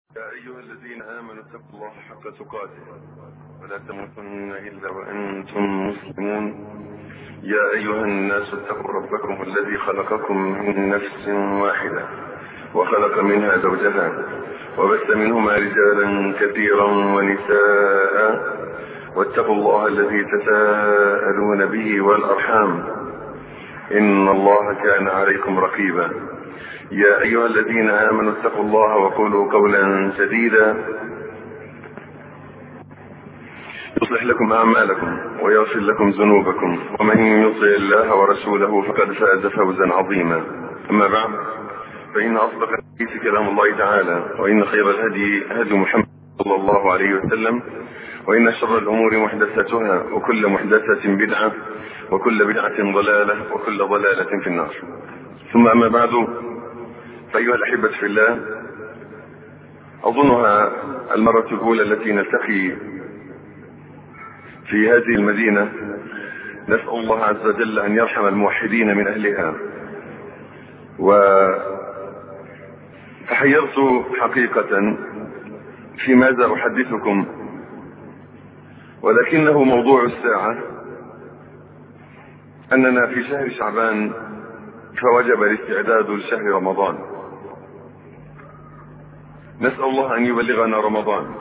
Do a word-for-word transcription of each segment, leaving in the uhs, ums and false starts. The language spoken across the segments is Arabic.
يا أيها الذين آمنوا اتقوا الله حق تقاته ولا تموتن إلا وأنتم مسلمون. يا أيها الناس اتقوا ربكم الذي خلقكم من نفس واحدة وخلق منها زوجها وبث منهما رجالا كثيرا ونساء واتقوا الله الذي تساءلون به والأرحام إن الله كان عليكم رقيبا. يا أيها الذين آمنوا اتقوا الله وقولوا قولا سديدا يصلح لكم أعمالكم ويغفر لكم ذنوبكم ومن يطع الله ورسوله فقد فاز فوزا عظيما. أما بعد فإن أصدق الحديث كلام الله تعالى وإن خير الهدي هدي محمد صلى الله عليه وسلم وإن شر الأمور محدثاتها وكل محدثة بدعة وكل بدعة ضلالة وكل ضلالة في النار. ثم أما بعد فأيها الأحبة في الله، أظنها المرة الأولى التي نلتقي في هذه المدينة. نسأل الله عز وجل أن يرحم الموحدين من أهلها. وتحيرت حقيقة في ماذا أحدثكم، ولكنه موضوع الساعة أننا في شهر شعبان فوجب الاستعداد لشهر رمضان. نسأل الله أن يبلغنا رمضان.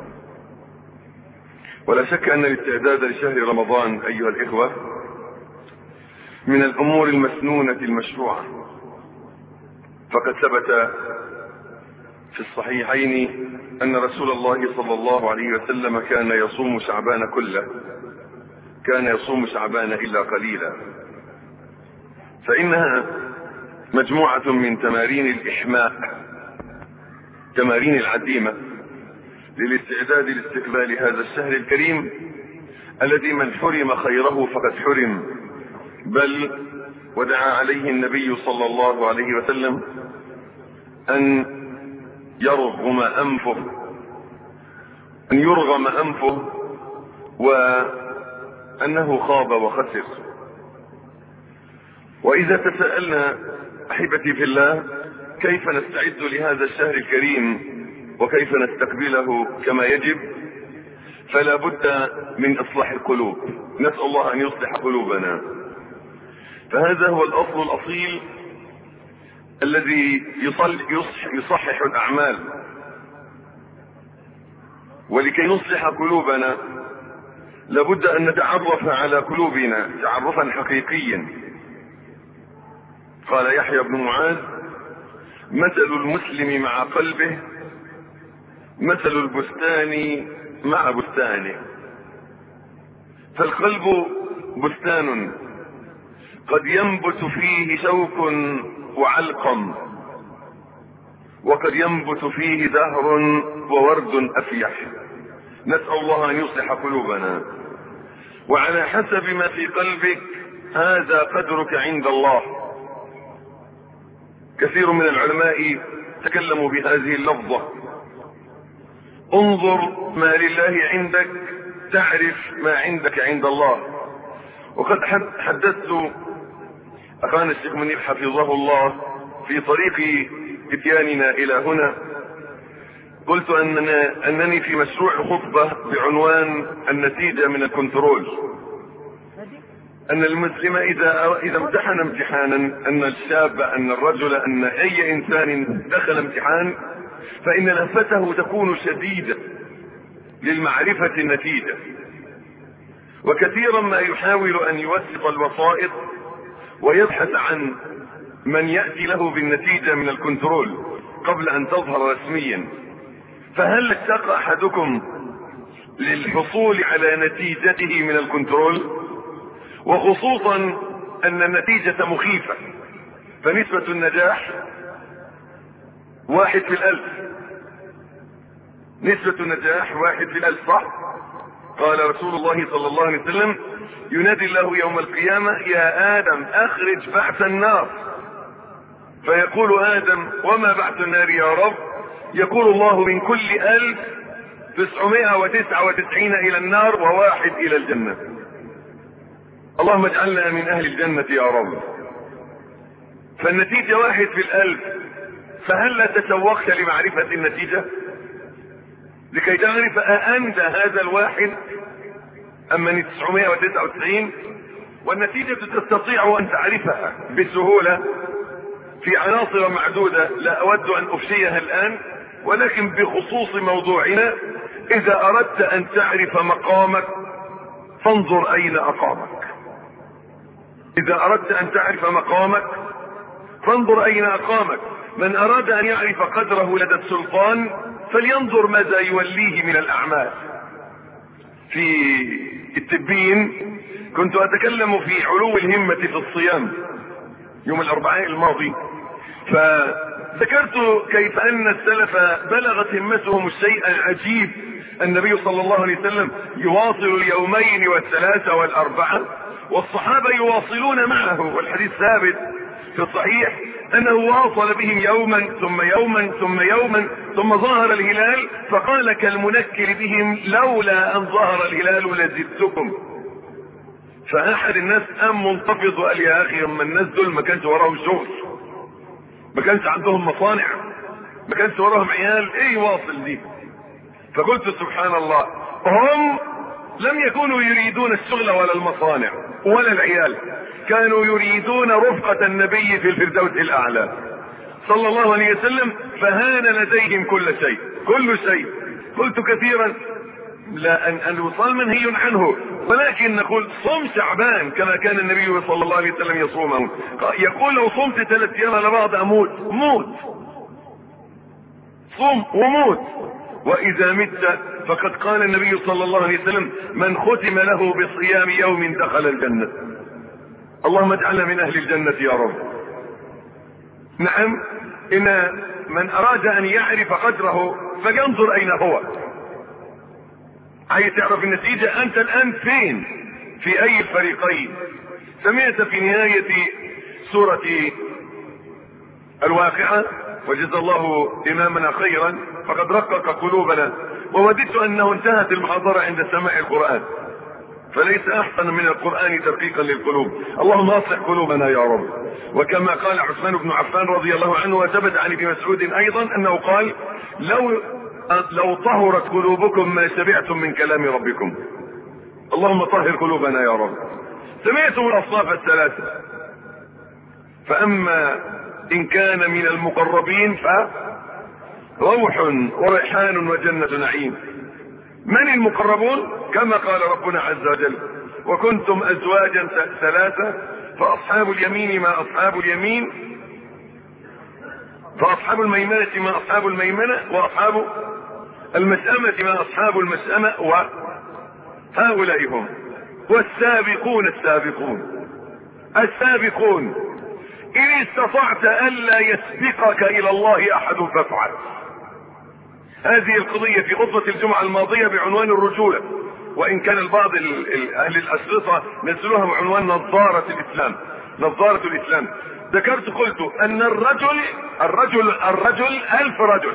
ولا شك أن الاستعداد لشهر رمضان أيها الإخوة من الأمور المسنونة المشروعة، فقد ثبت في الصحيحين أن رسول الله صلى الله عليه وسلم كان يصوم شعبان كله، كان يصوم شعبان إلا قليلا، فإنها مجموعة من تمارين الإحماء، تمارين العزيمة للاستعداد لاستقبال هذا الشهر الكريم الذي من حرم خيره فقد حرم، بل ودعا عليه النبي صلى الله عليه وسلم أن يرغم أنفه أن يرغم أنفه وأنه خاب وخسر. وإذا تساءلنا أحبتي في الله كيف نستعد لهذا الشهر الكريم وكيف نستقبله كما يجب، فلا بد من إصلاح القلوب. نسأل الله أن يصلح قلوبنا، فهذا هو الأصل الأصيل الذي يصلح يصحح الأعمال. ولكي نصلح قلوبنا لابد أن نتعرف على قلوبنا تعرفا حقيقيا. قال يحيى بن معاذ: مثل المسلم مع قلبه مثل البستان مع بستانه. فالقلب بستان قد ينبت فيه شوك وعلقم، وقد ينبت فيه دهر وورد أفيح. نسأل الله أن يصلح قلوبنا. وعلى حسب ما في قلبك هذا قدرك عند الله. كثير من العلماء تكلموا بهذه اللفظة: انظر ما لله عندك تعرف ما عندك عند الله. وقد حدثت أخانا الشيخ منير حفظه الله في طريق اتياننا إلى هنا، قلت أننا أنني في مشروع خطبة بعنوان النتيجة من الكنترول. أن المسلم إذا إذا امتحن امتحانا، أن الشاب أن الرجل أن أي إنسان دخل امتحان، فإن لهفته تكون شديدة للمعرفة النتيجة، وكثيرا ما يحاول أن يوثق الوسائط ويبحث عن من يأتي له بالنتيجة من الكنترول قبل أن تظهر رسميا. فهل اشتاق أحدكم للحصول على نتيجته من الكنترول؟ وخصوصا أن النتيجة مخيفة، فنسبة النجاح واحد في الألف. نسبة النجاح واحد في الألف، صح؟ قال رسول الله صلى الله عليه وسلم: ينادي الله يوم القيامة: يا آدم أخرج بعث النار. فيقول آدم: وما بعث النار يا رب؟ يقول الله: من كل ألف تسعمائة وتسعة وتسعين إلى النار وواحد إلى الجنة. اللهم اجعلنا من أهل الجنة يا رب. فالنتيجة واحد في الألف، فهل لا تشوقت لمعرفة النتيجة؟ لكي تعرف أأنت هذا الواحد أم من تسعمائة وتسعة وتسعين. والنتيجة تستطيع أن تعرفها بسهولة في عناصر معدودة لا أود أن أفشيها الآن، ولكن بخصوص موضوعنا: إذا أردت أن تعرف مقامك فانظر أين أقامك. إذا أردت أن تعرف مقامك فانظر أين أقامك. من أراد أن يعرف قدره لدى السلطان فلينظر ماذا يوليه من الأعمال. في التبين كنت أتكلم في علو الهمة في الصيام يوم الأربعاء الماضي، فذكرت كيف أن السلف بلغت همتهم الشيء العجيب. النبي صلى الله عليه وسلم يواصل اليومين والثلاثة والأربعة، والصحابة يواصلون معه، والحديث ثابت في الصحيح أنه واصل بهم يوما ثم يوما ثم يوما ثم ظهر الهلال فقال كالمنكر بهم: لولا أن ظهر الهلال لزدتكم. فأحد الناس قام منتفض وقال: يا أخي أما الناس دول ما كانش وراهم شغل، ما كانش عندهم مصانع، ما كانش وراهم عيال، ايه واصل دي؟ فقلت سبحان الله، هم لم يكونوا يريدون الشغل ولا المصانع ولا العيال، كانوا يريدون رفقة النبي في الفردوس الأعلى صلى الله عليه وسلم، فهان لديهم كل شيء كل شيء. قلت كثيرا: لا أن الوصال منهي عنه، ولكن نقول صوم شعبان كما كان النبي صلى الله عليه وسلم يصومه. يقول: لو صمت ثلاث ايام على بعض اموت. موت، صوم وموت. واذا مت فقد قال النبي صلى الله عليه وسلم: من ختم له بصيام يوم دخل الجنة. اللهم اجعلنا من اهل الجنة يا رب. نعم، ان من اراد ان يعرف قدره فلينظر اين هو. عايز تعرف النتيجة؟ انت الان فين؟ في اي الفريقين؟ سمعت في نهاية سورة الواقعة: وجزا الله امامنا خيرا فقد رقق قلوبنا، ووددت انه انتهت المحاضرة عند سماع القرآن، فليس احسن من القرآن ترقيقا للقلوب. اللهم اصلح قلوبنا يا رب. وكما قال عثمان بن عفان رضي الله عنه، وثبت عن ابن مسعود ايضا انه قال: لو لو طهرت قلوبكم ما شبعتم من كلام ربكم. اللهم طهر قلوبنا يا رب. سمعتم الاصناف الثلاثة، فاما ان كان من المقربين فروح وريحان وجنة نعيم. من المقربون؟ كما قال ربنا عز وجل: وكنتم ازواجا ثلاثة فاصحاب اليمين ما اصحاب اليمين، فاصحاب الميمنة ما اصحاب الميمنة، واصحاب المشأمة ما اصحاب المشأمة، وهؤلاء هم والسابقون السابقون السابقون. إن استطعت ألا يسبقك إلى الله أحد فافعل. هذه القضية في خطبة الجمعة الماضية بعنوان الرجولة، وإن كان البعض أهل الأشرطة نزلوها بعنوان نظارة الإسلام. نظارة الإسلام. ذكرت قلت أن الرجل الرجل الرجل ألف رجل،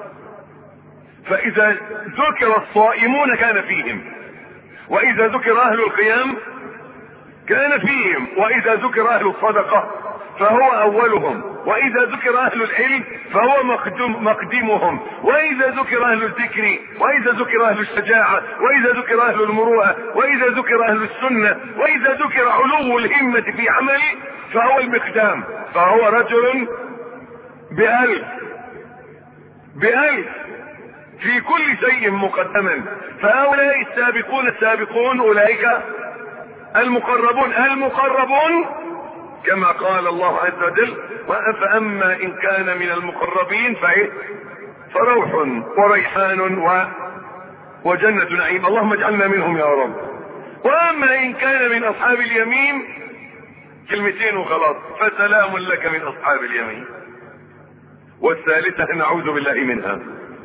فإذا ذكر الصائمون كان فيهم، وإذا ذكر أهل القيام كان فيهم، وإذا ذكر أهل الصدقة فهو أولهم، وإذا ذكر أهل العلم فهو مقدم مقدمهم، وإذا ذكر أهل الذكر، وإذا ذكر أهل الشجاعة، وإذا ذكر أهل المروءة، وإذا ذكر أهل السنة، وإذا ذكر علو الهمة في عمله فهو المقدام، فهو رجل بألف بألف في كل شيء مقدما. فهؤلاء السابقون السابقون أولئك المقربون المقربون كما قال الله عز وجل: فأما إن كان من المقربين فإيه؟ فروح وريحان و... وجنة نعيم. اللهم اجعلنا منهم يا رب. وأما إن كان من أصحاب اليمين، كلمتين وخلاص: فسلام لك من أصحاب اليمين. والثالثة نعوذ بالله منها.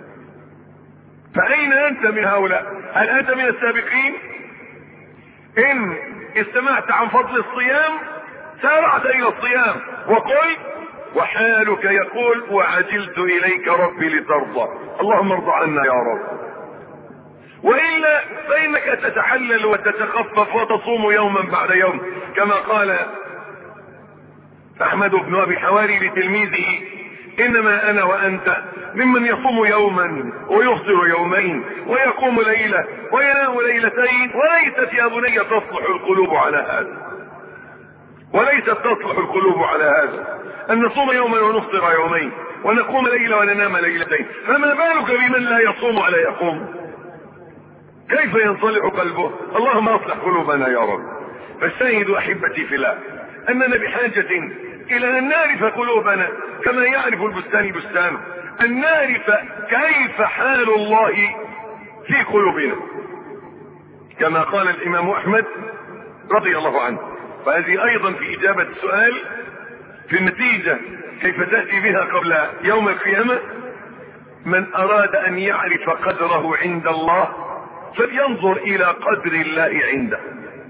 فأين أنت من هؤلاء؟ هل أنت من السابقين؟ إن استمعت عن فضل الصيام سارعت إلى الصيام، وقل وحالك يقول: وعجلت إليك ربي لترضى. اللهم ارضى عنا يا رب. وإلا فإنك تتحلل وتتخفف وتصوم يوما بعد يوم، كما قال أحمد بن أبي حواري لتلميذه: انما انا وانت ممن يصوم يوما ويفطر يومين ويقوم ليلة وينام ليلتين، وليست يا بني تصلح القلوب على هذا، وليست تصلح القلوب على هذا، ان نصوم يوما ونفطر يومين ونقوم ليلة وننام ليلتين، فما بالك بمن لا يصوم ولا يقوم؟ كيف ينصلح قلبه؟ اللهم اصلح قلوبنا يا رب. فالشاهد احبتي في الله اننا بحاجة الى ان نعرف قلوبنا كما يعرف البستان بستانه، ان نعرف كيف حال الله في قلوبنا، كما قال الامام احمد رضي الله عنه. فهذه ايضا في اجابة السؤال في النتيجة كيف تأتي بها قبل يوم القيامة: من اراد ان يعرف قدره عند الله فلينظر الى قدر الله عنده.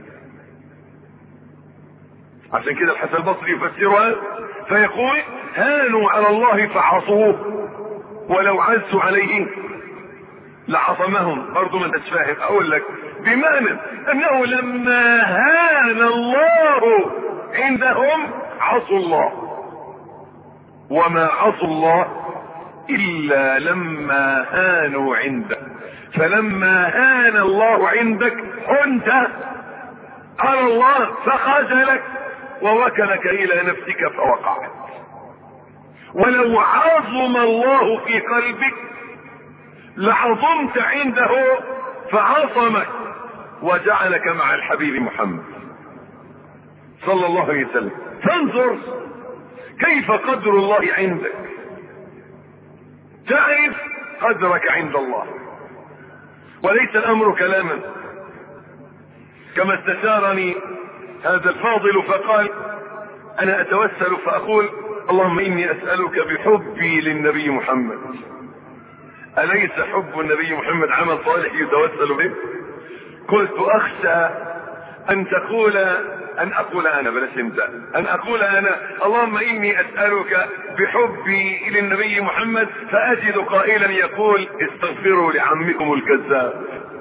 عشان كده الحسن البصري يفسرها فيقول: هانوا على الله فعصوه ولو عزوا عليه لعصمهم. برضو ما انتش فاهم، اقول لك بمعنى انه لما هان الله عندهم عصوا الله، وما عصوا الله الا لما هانوا عنده. فلما هان الله عندك كنت على الله فخذلك ووكلك الى نفسك فوقعت. ولو عظم الله في قلبك لعظمت عنده فعصمك وجعلك مع الحبيب محمد صلى الله عليه وسلم. فانظر كيف قدر الله عندك، تعرف قدرك عند الله. وليس الامر كلاما، كما استشارني هذا الفاضل فقال: انا اتوسل فاقول اللهم اني اسألك بحبي للنبي محمد. اليس حب النبي محمد عمل صالح يتوسل به؟ قلت اخشى ان تقول ان اقول انا بلاش انت ان اقول انا اللهم اني اسألك بحبي للنبي محمد، فاجد قائلا يقول استغفروا لعمكم الكذاب.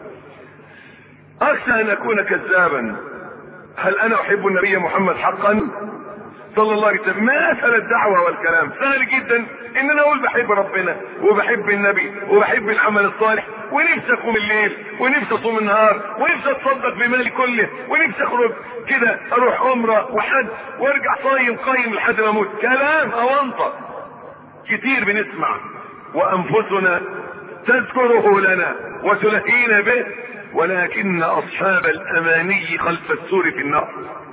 اخشى ان اكون كذابا. هل انا احب النبي محمد حقا صلى الله عليه وسلم؟ ما اسهل الدعوة والكلام، سهل جدا ان انا اقول بحب ربنا وبحب النبي وبحب العمل الصالح، ونفسي اقوم الليل ونفسي اصوم النهار ونفسي اتصدق بمالي كله ونفسي اخرج كده اروح عمره وحج وارجع صايم قايم لحد ما اموت. كلام اونطه كتير بنسمع وانفسنا تذكره لنا وتلهينا به، ولكن اصحاب الاماني خلف السور في النار.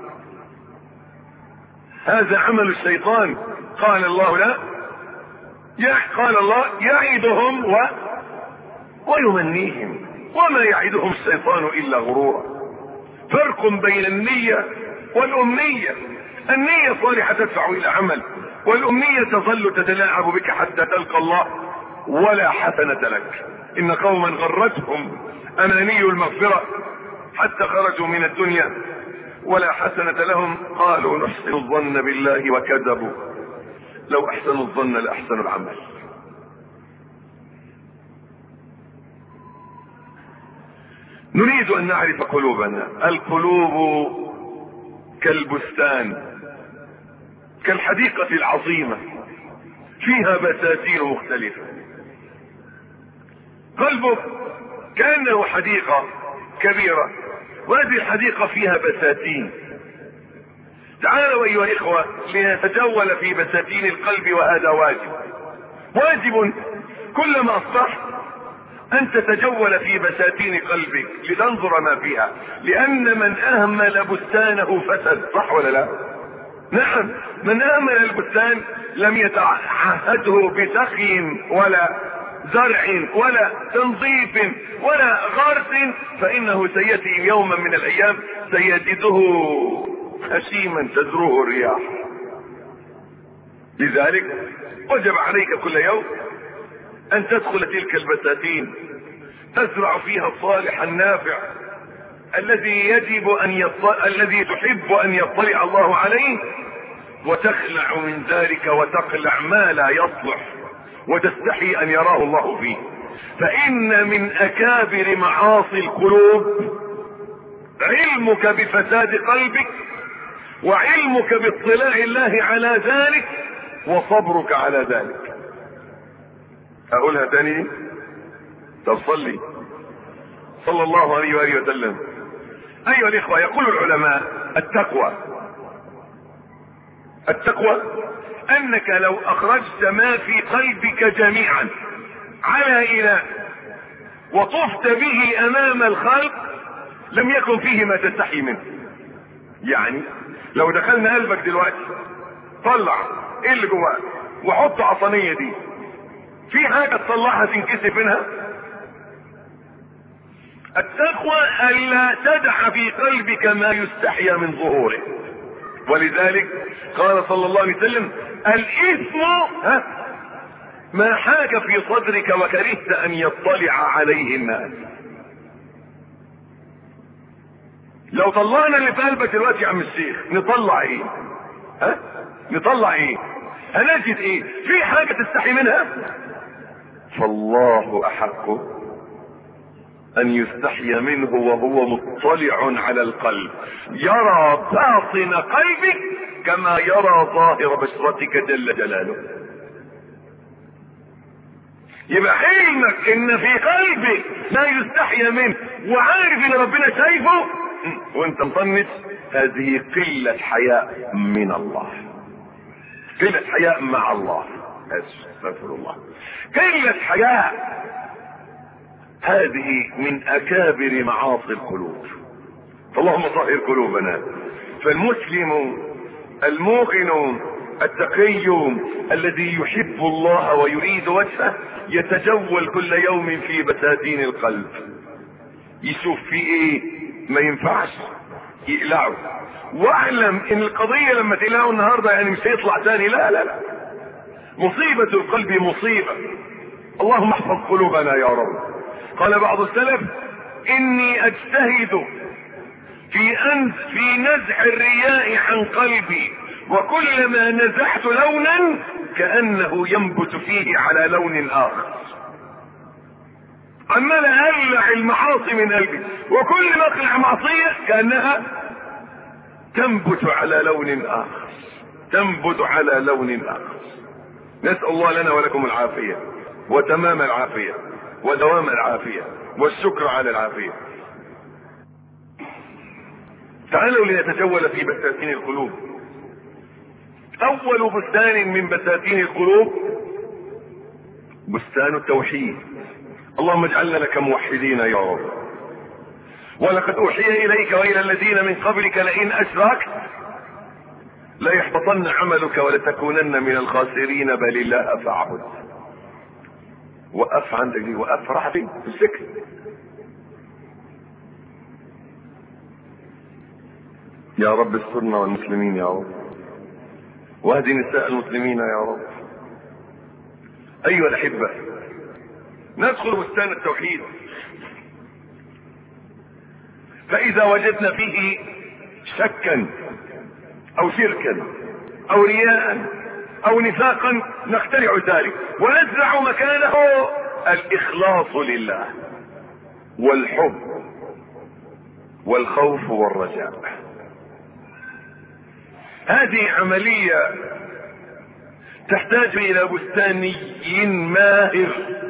هذا عمل الشيطان. قال الله لا قال الله يعدهم و... ويمنيهم وما يعدهم الشيطان الا غرورا. فرق بين النية والامنية. النية صالحة تدفع الى عمل، والامنية تظل تتلاعب بك حتى تلقى الله ولا حسنة لك. ان قوما غرتهم اماني المغفرة حتى خرجوا من الدنيا ولا حسنة لهم، قالوا نحسن الظن بالله وكذبوا، لو احسنوا الظن لاحسنوا العمل. نريد ان نعرف قلوبنا. القلوب كالبستان، كالحديقة العظيمة فيها بساتين مختلفة. قلبك كأنه حديقة كبيرة، وهذه الحديقة فيها بساتين. تعالوا ايها الاخوة لنتجول في بساتين القلب، وهذا واجب. واجب كلما اصبحت ان تتجول في بساتين قلبك لتنظر ما فيها، لان من اهمل بستانه فسد. صح ولا لا؟ نعم، من اهمل البستان لم يتعهده بسقي ولا زرع ولا تنظيف ولا غرس، فانه سيأتي يوما من الايام سيجده هشيما تزروه الرياح. لذلك وجب عليك كل يوم ان تدخل تلك البساتين تزرع فيها الصالح النافع الذي يجب ان يطلع الذي تحب ان يطلع الله عليه، وتخلع من ذلك وتقلع ما لا يصلح وتستحي ان يراه الله فيه. فان من اكابر معاصي القلوب علمك بفساد قلبك، وعلمك باطلاع الله على ذلك، وصبرك على ذلك. اقولها تاني؟ طب صلي صلى الله عليه وآله وسلم. ايها الاخوة، يقول العلماء التقوى التقوى انك لو اخرجت ما في قلبك جميعا على اله وطفت به امام الخلق لم يكن فيه ما تستحي منه. يعني لو دخلنا قلبك دلوقتي طلع ايه اللي جواك وحط عصانية دي، في حاجة تطلعها تنكسف منها؟ التقوى الا تدع في قلبك ما يستحيا من ظهوره. ولذلك قال صلى الله عليه وسلم: الاثم ها ما حاك في صدرك وكرهت ان يطلع عليه الناس. لو طلعنا اللي في قلبك دلوقتي يا عم الشيخ نطلع ايه؟ ها نطلع ايه؟ هنجد ايه؟ في حاجة تستحي منها؟ فالله احق ان يستحي منه وهو مطلع على القلب، يرى باطن قلبك كما يرى ظاهر بشرتك جل جلاله. يبقى حلمك ان في قلبك ما يستحي منه وعارف ان ربنا شايفه وانت مطنش، هذه قلة حياء من الله، قلة حياء مع الله، استغفر الله، قلة حياء. هذه من اكابر معاصي القلوب، فاللهم طهر قلوبنا. فالمسلم الموقن التقي الذي يحب الله ويريد وجهه يتجول كل يوم في بساتين القلب، يشوف في ايه ما ينفعش يقلعه. واعلم ان القضية لما تقلعه النهاردة يعني مش هيطلع تاني، لا لا لا، مصيبة القلب مصيبة. اللهم احفظ قلوبنا يا رب. قال بعض السلف: اني اجتهد في أن في نزع الرياء عن قلبي، وكلما نزعت لونا كأنه ينبت فيه على لون اخر. عمال اقلع المعاصي من قلبي، وكل ما اقلع معصية كأنها تنبت على لون اخر، تنبت على لون اخر. نسأل الله لنا ولكم العافية وتمام العافية ودوام العافية والشكر على العافية. تعالوا لنتجول في بساتين القلوب. اول بستان من بساتين القلوب بستان التوحيد. اللهم اجعلنا لك موحدين يا رب. ولقد اوحي اليك والى الذين من قبلك لئن اشركت ليحبطن عملك ولتكونن من الخاسرين بل الله فاعبد. وقف عندك دي، وقف راح فين؟ في السكن. يا رب استرنا والمسلمين يا رب، واهدي نساء المسلمين يا رب. ايها الاحبة، ندخل بستان التوحيد، فاذا وجدنا فيه شكا او شركا او رياء او نفاقا نخترع ذلك ونزرع مكانه الاخلاص لله والحب والخوف والرجاء. هذه عملية تحتاج الى بستاني ماهر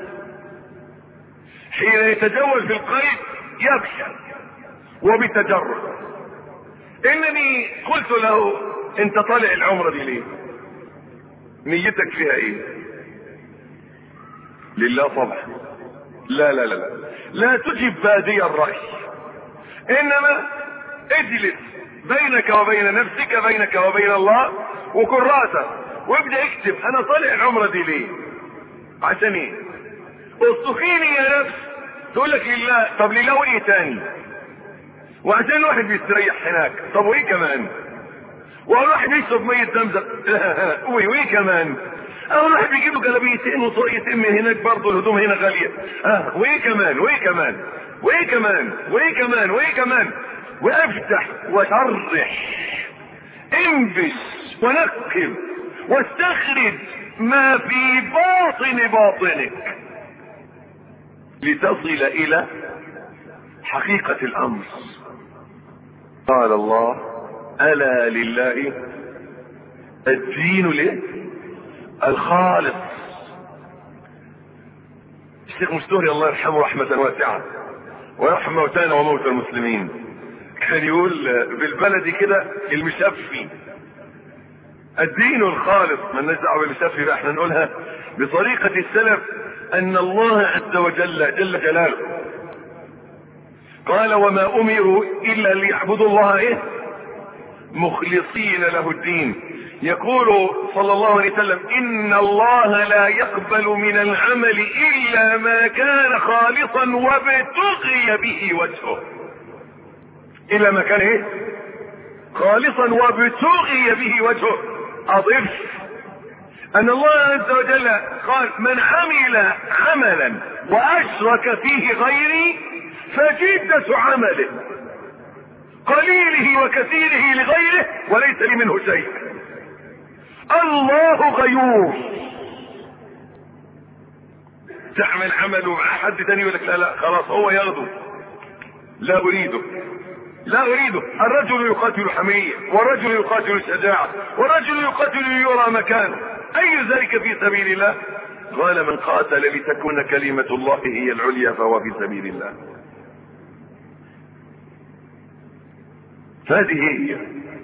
حين يتجول في القلب يبحث وبتجرد. انني قلت له: انت طالع العمرة دي ليه؟ نيتك فيها ايه؟ لله طبعا. لا لا لا لا لا تجب بادي الرأي، انما اجلس بينك وبين نفسك، بينك وبين الله، وكن راسك وابدأ اكتب انا طالع العمرة دي ليه؟ عشان ايه؟ اصطخيني يا نفس تقول لك لله. طب لله وايه تاني؟ وعشان واحد بيستريح هناك. طب وايه كمان؟ واول واحد يشرب مية زمزم وايه كمان؟ اول واحد بيجيب له جلابيتين وطاقيتين من هناك، برضه الهدوم هنا غاليه. اه وايه كمان؟ وايه كمان؟ وايه كمان؟ وايه كمان؟ وايه كمان؟ وافتح وشرح، انبش ونقل واستخرج ما في باطن باطنك لتصل الى حقيقة الامر. قال الله: الا لله الدين ليه الخالص. الشيخ مستوري الله يرحمه رحمة واسعة ويرحم موتانا وموتى المسلمين، كان يقول بالبلدي كده المشفي الدين الخالص، ما لناش دعوه بالمشفي بقى، احنا نقولها بطريقة السلف، ان الله عز وجل جل جلاله قال وما امروا الا ليعبدوا الله ايه مخلصين له الدين. يقول صلى الله عليه وسلم ان الله لا يقبل من العمل الا ما كان خالصا وابتغي به وجهه، الا ما كان ايه خالصا وابتغي به وجهه. اضف ان الله عز وجل قال من عمل عملا واشرك فيه غيري فجدة عمله قليله وكثيره لغيره وليس لي منه شيء. الله غيور، تعمل عمله مع حد تاني يقول لك لا لا خلاص هو ياخده، لا اريده لا اريده. الرجل يقاتل حمية، والرجل يقاتل شجاعة، والرجل يقاتل ليرى مكانه، اي ذلك في سبيل الله؟ قال من قاتل لتكون كلمة الله هي العليا فهو في سبيل الله. فهذه هي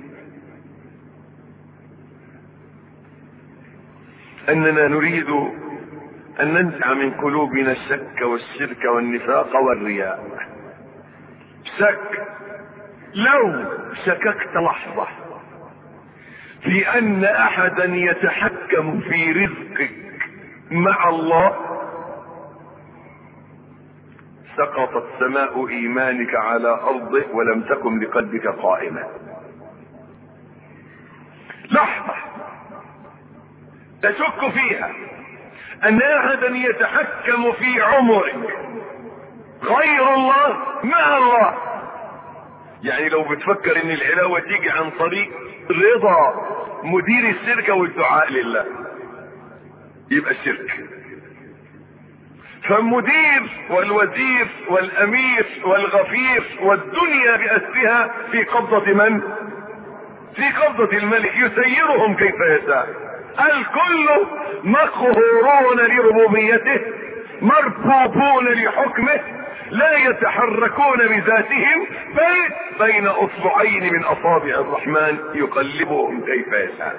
اننا نريد ان ننزع من قلوبنا الشك والشرك والنفاق والرياء. شك، لو شككت لحظة في ان احدا يتحكم في رزقك مع الله سقطت سماء ايمانك على ارضه ولم تكن بقلبك قائمة. لحظة تشك فيها ان احدا يتحكم في عمرك غير الله مع الله. يعني لو بتفكر ان العلاوة تيجي عن طريق رضا مدير الشركة والدعاء لله يبقى الشرك. فالمدير والوزير والامير والغفير والدنيا بأسرها في قبضة من؟ في قبضة الملك يسيرهم كيف يشاء. الكل مقهورون لربوبيته مربوبون لحكمه لا يتحركون بذاتهم بل بين اصبعين من اصابع الرحمن يقلبهم كيف يشاء.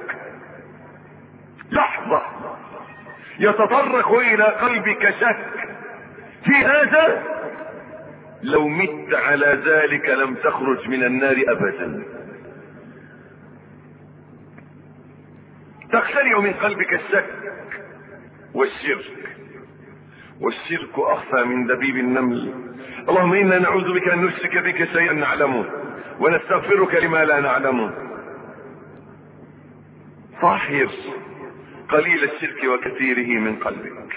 لحظة يتطرق الى قلبك شك في هذا، لو مت على ذلك لم تخرج من النار ابدا. تختلع من قلبك الشك والشرك، والشرك اخفى من دبيب النمل. اللهم انا نعوذ بك ان نشرك بك شيئا نعلمه ونستغفرك لما لا نعلمه. طهر قليل الشرك وكثيره من قلبك.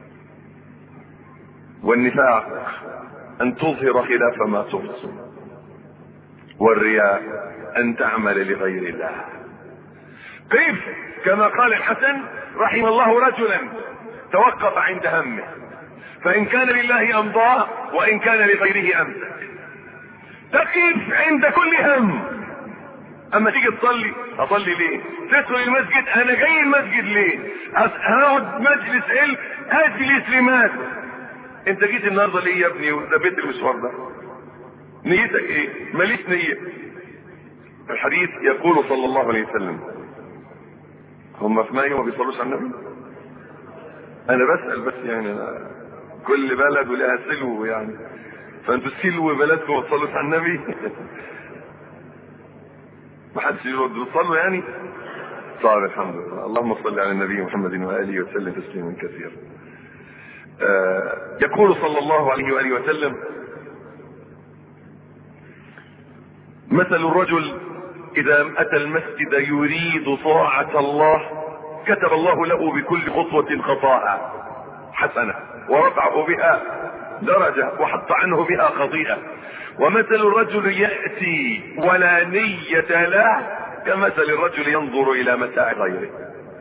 والنفاق ان تظهر خلاف ما تبطن، والرياء ان تعمل لغير الله. كيف؟ كما قال الحسن رحم الله رجلا توقف عند همه فان كان لله امضاه وان كان لغيره امسك. تقف عند كل هم. اما تيجي تصلي، اصلي ليه؟ تدخل المسجد، انا جاي المسجد ليه؟ هقعد مجلس علم، اجلس لماذا؟ انت جيت النهارده ليه يا ابني وده بيت المشوار ده؟ نيتك ايه؟ ماليش نية. الحديث يقول صلى الله عليه وسلم، هم في مايو ما بيصلوش على النبي؟ انا بسأل بس، يعني أنا كل بلد ولها سلو، يعني فانتوا سلو بلدكم ما تصلوش على النبي؟ ما حدش يرد بتصلوا يعني؟ طيب الحمد لله. اللهم صل على النبي محمد وآله وسلم تسليما كثيرا. آه يقول صلى الله عليه وآله وسلم: مثل الرجل إذا أتى المسجد يريد طاعة الله كتب الله له بكل خطوة خطاء حسنة ورفعه بها درجة وحط عنه بها خطيئة. ومثل الرجل يأتي ولا نية له كمثل الرجل ينظر إلى متاع غيره.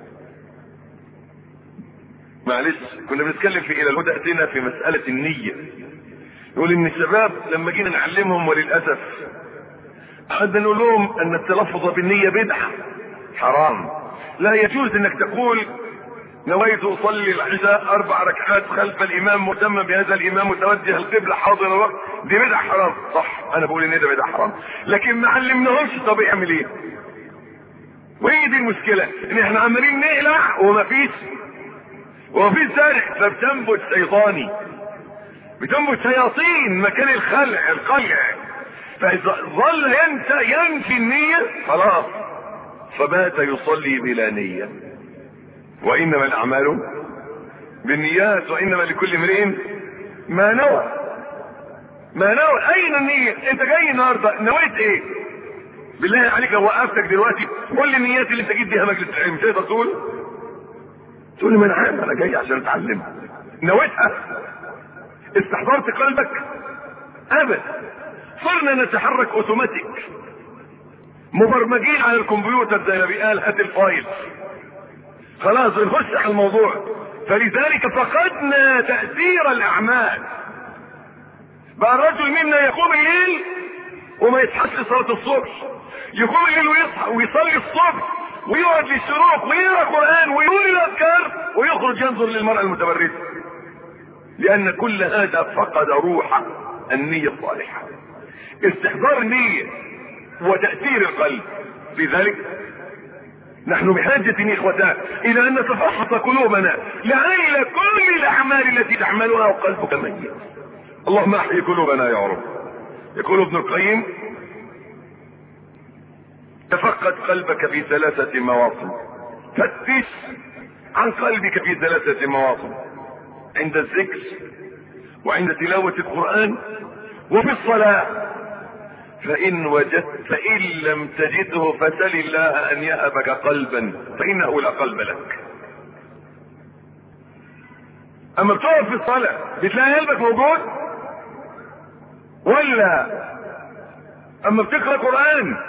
معلش كنا بنتكلم في إلى الهدى أتينا في مسألة النية. يقول إن الشباب لما جينا نعلمهم وللأسف قعدنا نقول لهم أن التلفظ بالنية بدعة حرام. لا يجوز انك تقول نويت اصلي العشاء اربع ركعات خلف الامام مهتما بهذا الامام متوجه القبلة حاضر الوقت، دي بدعة حرام. صح، انا بقول ان ده بدعة حرام، لكن ما علمناهمش طب يعمل ايه. وهي دي المشكلة، ان احنا عمالين نقلع ومفيش ومفيش زرع، فبتنبت شيطاني، بتنبت شياطين مكان الخلع القلع، فظل ينسى ينفي النية خلاص، فبات يصلي بلا نية. وانما الاعمال بالنيات وانما لكل امرئ ما نوى. ما نوى، اين النية؟ انت جاي النهارده نويت ايه؟ بالله عليك لو وقفتك دلوقتي قول لي النيات اللي انت جيت بيها مجلس العلم، تقدر تقول؟ تقول لي ما انا عارف انا جاي عشان اتعلم. نويتها؟ استحضرت قلبك؟ ابدا. صرنا نتحرك اوتوماتيك، مبرمجين على الكمبيوتر زي ما بيقال هات الفايل، خلاص بنخش على الموضوع. فلذلك فقدنا تأثير الاعمال. بقى الرجل منا يقوم الليل وما يصحاش لصلاة الصبح، يقوم الليل ويصحى ويصلي الصبح ويقعد للشروق ويقرا قرآن ويقول الاذكار ويخرج ينظر للمرأة المتبرجة، لان كل هذا فقد روح النية الصالحة، استحضار النية وتأثير القلب. لذلك نحن بحاجة اخوتان الى ان نتفحص قلوبنا لعل كل الاعمال التي تعملها وقلبك ميت. اللهم احيي قلوبنا يا رب. يقول ابن القيم تفقد قلبك في ثلاثة مواطن، فتش عن قلبك في ثلاثة مواطن: عند الذكر، وعند تلاوة القرآن، وفي الصلاة. فإن وجدت فإن لم تجده فسل الله أن يهبك قلبا فإنه لا قلب لك. أما بتقف في الصلاة بتلاقي قلبك موجود؟ ولا أما بتقرأ قرآن،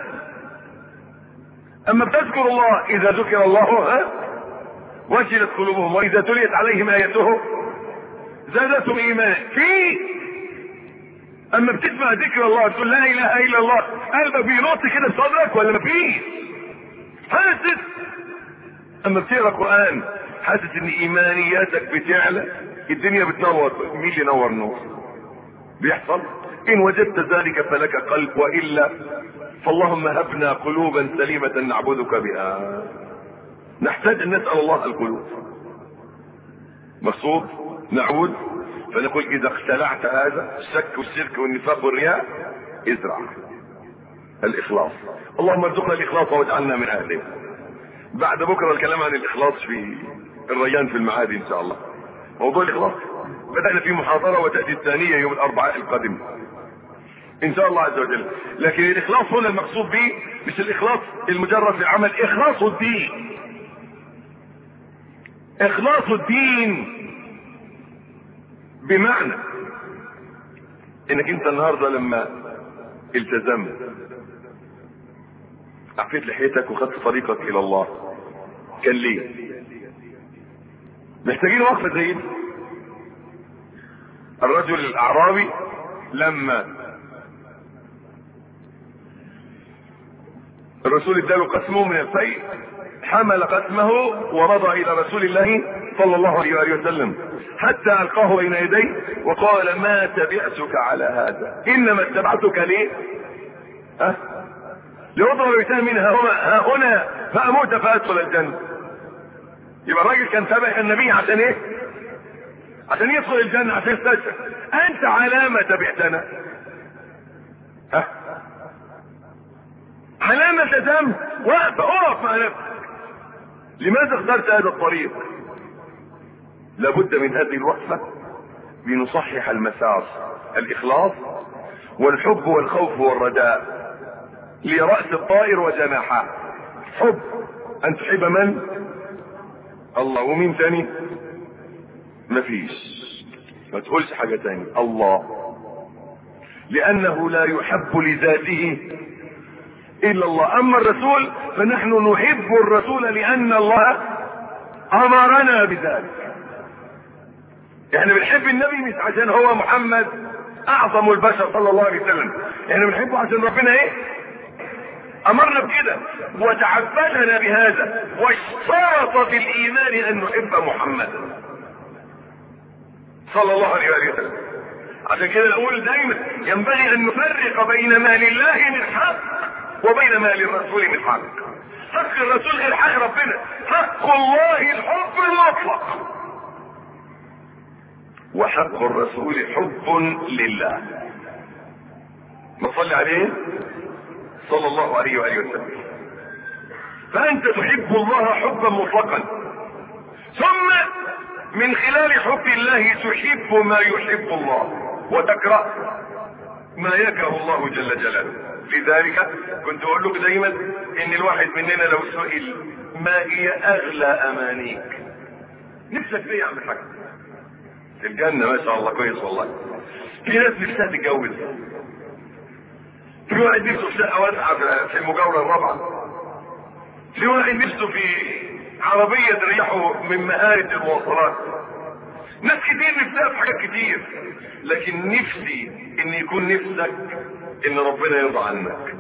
أما بتذكر الله، إذا ذكر الله ها وجلت قلوبهم وإذا تليت عليهم آياته زادتهم إيمانا. في اما بتسمع ذكر الله تقول لا اله الا الله قلبك بينط كده في صدرك ولا مفيش؟ حاسس. اما بتقرا قران حاسس ان ايمانياتك بتعلى، الدنيا بتنور. مين اللي نور نور؟ بيحصل. ان وجدت ذلك فلك قلب، والا فاللهم هبنا قلوبا سليمة نعبدك بها. نحتاج ان نسأل الله القلوب. مقصود نعود فنقول اذا اختلعت هذا الشك والشرك والنفاق والرياء ازرع الاخلاص. اللهم ارزقنا الاخلاص واجعلنا من اهله. بعد بكره الكلام عن الاخلاص في الريان في المعادي ان شاء الله. موضوع الاخلاص بدأنا فيه محاضرة وتأتي الثانية يوم الاربعاء القادم ان شاء الله عز وجل. لكن الاخلاص هنا المقصود به مش الاخلاص المجرد في العمل، اخلاص الدين. اخلاص الدين بمعنى انك انت النهاردة لما التزمت اعفيت لحيتك وخدت طريقك الى الله، كان ليه؟ محتاجين وقفة زي دي. الرجل الاعرابي لما الرسول اداله قسمه من الفيء حمل قسمه ومضى الى رسول الله صلى الله عليه وسلم حتى القاه بين يديه وقال ما تبعتك على هذا، انما اتبعتك ليه؟ ها؟ ليضرب بسهم منها ها هنا فاموت فادخل الجنه. يبقى الراجل كان تابع النبي عشان ايه؟ عشان يدخل الجنه، عشان يستشهد. انت على ما تبعتنا؟ ها؟ على ما التزمت؟ وقف اقف مع نفسك. لماذا اخترت هذا الطريق؟ لابد من هذه الوقفة لنصحح المسار. الاخلاص والحب والخوف والرجاء لرأس الطائر وجناحه. حب ان تحب من؟ الله. ومين تاني؟ مفيش، ما تقولش حاجة تاني، الله. لانه لا يحب لذاته الا الله. اما الرسول فنحن نحب الرسول لان الله امرنا بذلك. احنا بنحب النبي مش عشان هو محمد اعظم البشر صلى الله عليه وسلم، احنا بنحبه عشان ربنا ايه؟ امرنا بكده وتعبدنا بهذا، واشترط في الايمان ان نحب محمدا صلى الله عليه وسلم. عشان كده نقول دايما ينبغي ان نفرق بين ما لله من حق وبين ما للرسول من حق. حق الرسول غير حق ربنا، حق الله الحب المطلق، وحق الرسول حب لله. نصلي عليه صلى الله عليه وآله وسلم. فأنت تحب الله حبا مطلقا، ثم من خلال حب الله تحب ما يحب الله وتكره ما يكره الله جل جلاله. لذلك كنت اقول لك دايما ان الواحد مننا لو سئل ما هي اغلى امانيك، نفسك ليه يا عم الحاج؟ في الجنة ما شاء الله كويس والله. في ناس نفسها تتجوز، في واحد نفسه في شقة واسعة في المجاورة الرابعة، في واحد نفسه في عربية تريحه من مهارة المواصلات، ناس كتير نفسها في حاجات كتير، لكن نفسي ان يكون نفسك ان ربنا يرضى عنك.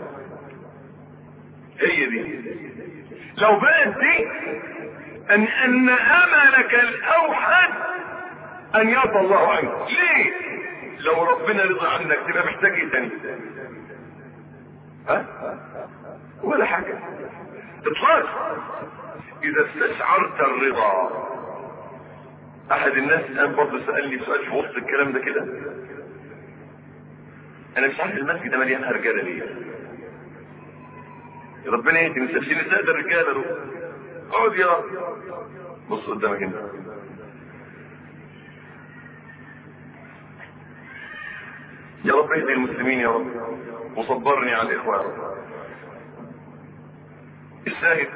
هي دي لو بقت دي ان ان املك الاوحد ان يرضى الله عنك. ليه؟ لو ربنا رضى عنك تبقى محتاج ايه تاني؟ ها؟ ولا حاجة اطلاق. اذا استشعرت الرضا، احد الناس الان برضه سألني سؤال في وسط الكلام ده كده، انا مش عارف المسجد ده مليان رجاله ليه؟ ربنا يهدي مسافين ازاي ده الرجاله دول؟ اقعد يا رب، بص قدامك انت. يا رب اهدي المسلمين يا رب، وصبرني على الاخوه يا رب. الشاهد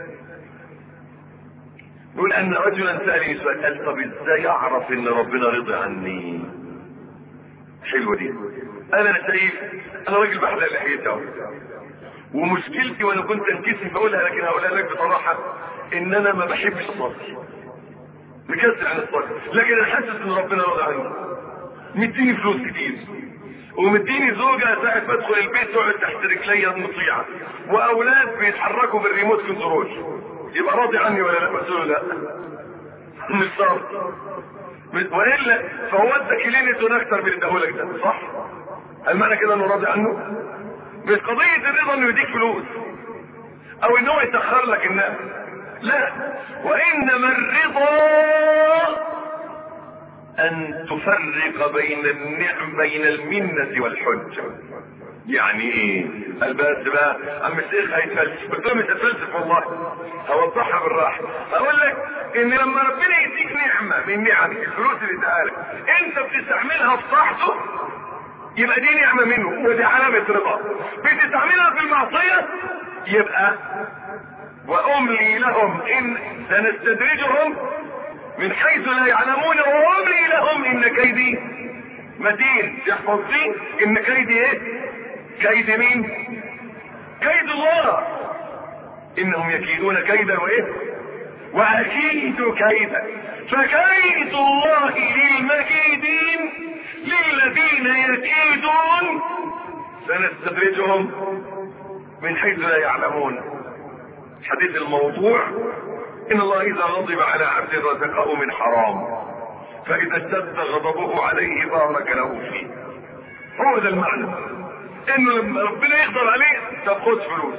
يقول ان رجلا سألني سؤال، قال طب ازاي اعرف ان ربنا رضي عني؟ حلوه دي. انا شايف انا راجل بحلق لحيتي اهو، ومشكلتي وانا كنت انكسف بقولها لكن هقولها لك بصراحه ان انا ما بحبش الصبر، مكسر عن الصبر، لكن انا حاسس ان ربنا راضي عني. مديني فلوس كتير، ومديني زوجة ساعة ما ادخل البيت تقعد تحت رجليا مطيعة، واولاد بيتحركوا بالريموت كنترول، يبقى راضي عني ولا لا؟ قلت له لا مش شرط، والا فهو ادى كلينتون اكتر من اداهولك ده، صح؟ هل معنى كده انه راضي عنه؟ مش قضية الرضا انه يديك فلوس او انه يسخر لك الناس، لا، وانما الرضا ان تفرق بين النعم بين المنة والحجة. يعني ايه؟ قال بس بقى عم الشيخ هيتفلسف، قلت له مش هتفلسف والله، هوضحها بالراحه. هقول لك ان لما ربنا يديك نعمه من نعم الفلوس اللي اداها لك انت بتستعملها في طاعته، يبقى دي نعمه منه ودي علامه رضا. بتستعملها في المعصيه يبقى واملي لهم ان سنستدرجهم من حيث لا يعلمون واملي لهم ان كيدي متين. يحفظ فيه ان كيدي ايه؟ كيد مين؟ كيد الله. انهم يكيدون كيدا وايه؟ واكيد كيدا. فكيد الله للمكيدين للذين يكيدون سنستدرجهم من حيث لا يعلمون. الحديث الموضوع ان الله اذا غضب على عبد رزقه من حرام، فاذا اشتد غضبه عليه بارك له فيه. هو ده المعنى، انه لما ربنا يقدر عليه طب خد فلوس،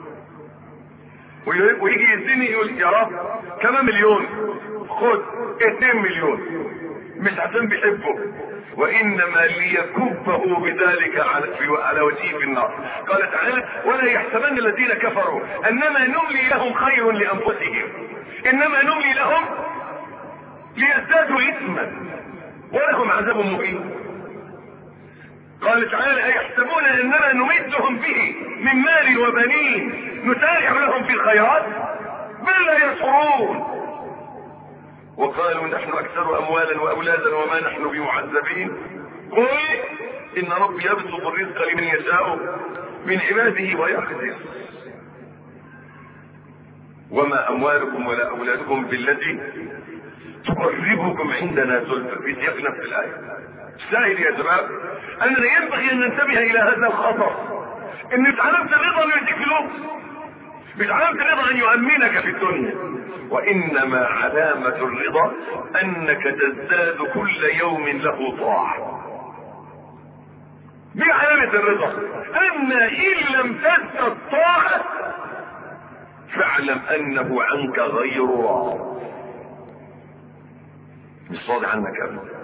ويجي يديني يقول يا رب كمان مليون، خد اتنين مليون، مش عشان بيحبه، وانما ليكبه بذلك على, على وجهه في النار. قال تعالى ولا يحسبن الذين كفروا انما نملي لهم خير لانفسهم انما نملي لهم ليزدادوا اثما ولهم عذاب مهين. قال تعالى أيحسبون أننا نمدهم به من مال وبنين نسارع لهم في الخيرات بل لا يشعرون. وقالوا نحن أكثر أموالا وأولادا وما نحن بمعذبين. قل إن ربي يبسط الرزق لمن يشاء من عباده ويقدر وما أموالكم ولا أولادكم بالتي تقربكم عندنا زلفى في سياق نفس الآية. سائل يا شباب أننا ينبغي أن ننتبه إلى هذا الخطر، ان مش علامة الرضا انه يديك فلوس، مش علامة الرضا ان يؤمنك في الدنيا، وانما علامة الرضا انك تزداد كل يوم له طاعة. دي علامة الرضا. اما ان لم تزدد طاعة فاعلم انه عنك غير راض، مش راضي عنك ابدا.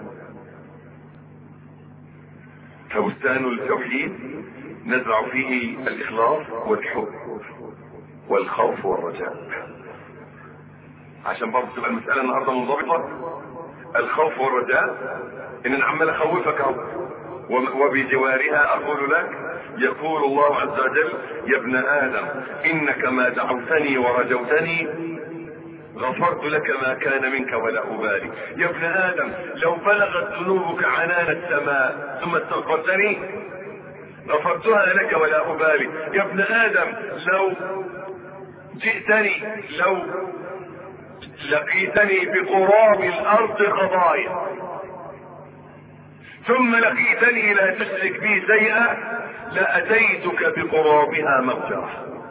فبستان التوحيد نزرع فيه الاخلاص والحب والخوف والرجاء، عشان برضه تبقى المسألة النهاردة منضبطة. الخوف والرجاء ان انا عمال اخوفك اهو، وبجوارها اقول لك يقول الله عز وجل يا ابن ادم انك ما دعوتني ورجوتني غفرت لك ما كان منك ولا ابالي. يا ابن ادم لو بلغت ذنوبك عنان السماء ثم استغفرتني غفرتها لك ولا ابالي. يا ابن ادم لو جئتني لو لقيتني بقراب الارض خطايا ثم لقيتني لا تشرك بي شيئا لاتيتك بقرابها مغفرة.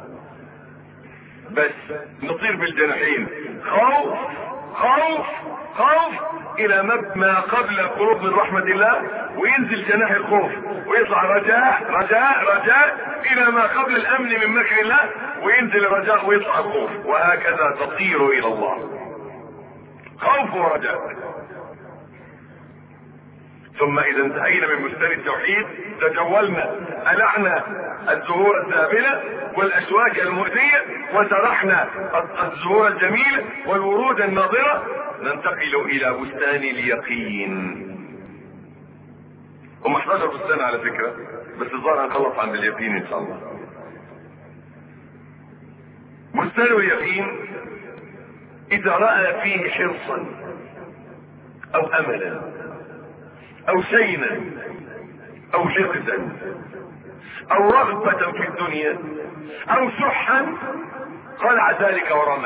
بس نطير بالجناحين، خوف خوف خوف الى ما قبل القرب من رحمة الله، وينزل جناح الخوف ويطلع رجاء رجاء رجاء الى ما قبل الامن من مكر الله، وينزل الرجاء ويطلع الخوف، وهكذا تطير الى الله، خوف ورجاء. ثم اذا انتهينا من بستان التوحيد تجولنا ألعنا الزهور الزابلة والاشواك المؤذية وسرحنا الزهور الجميلة والورود الناضرة، ننتقل الى بستان اليقين. هم احداشر بستان على فكرة، بس الظاهر هنخلص عند اليقين ان شاء الله. بستان اليقين اذا رأى فيه حرصا او املا او شينا او حقدا او رغبة في الدنيا او شحا خلع ذلك ورمى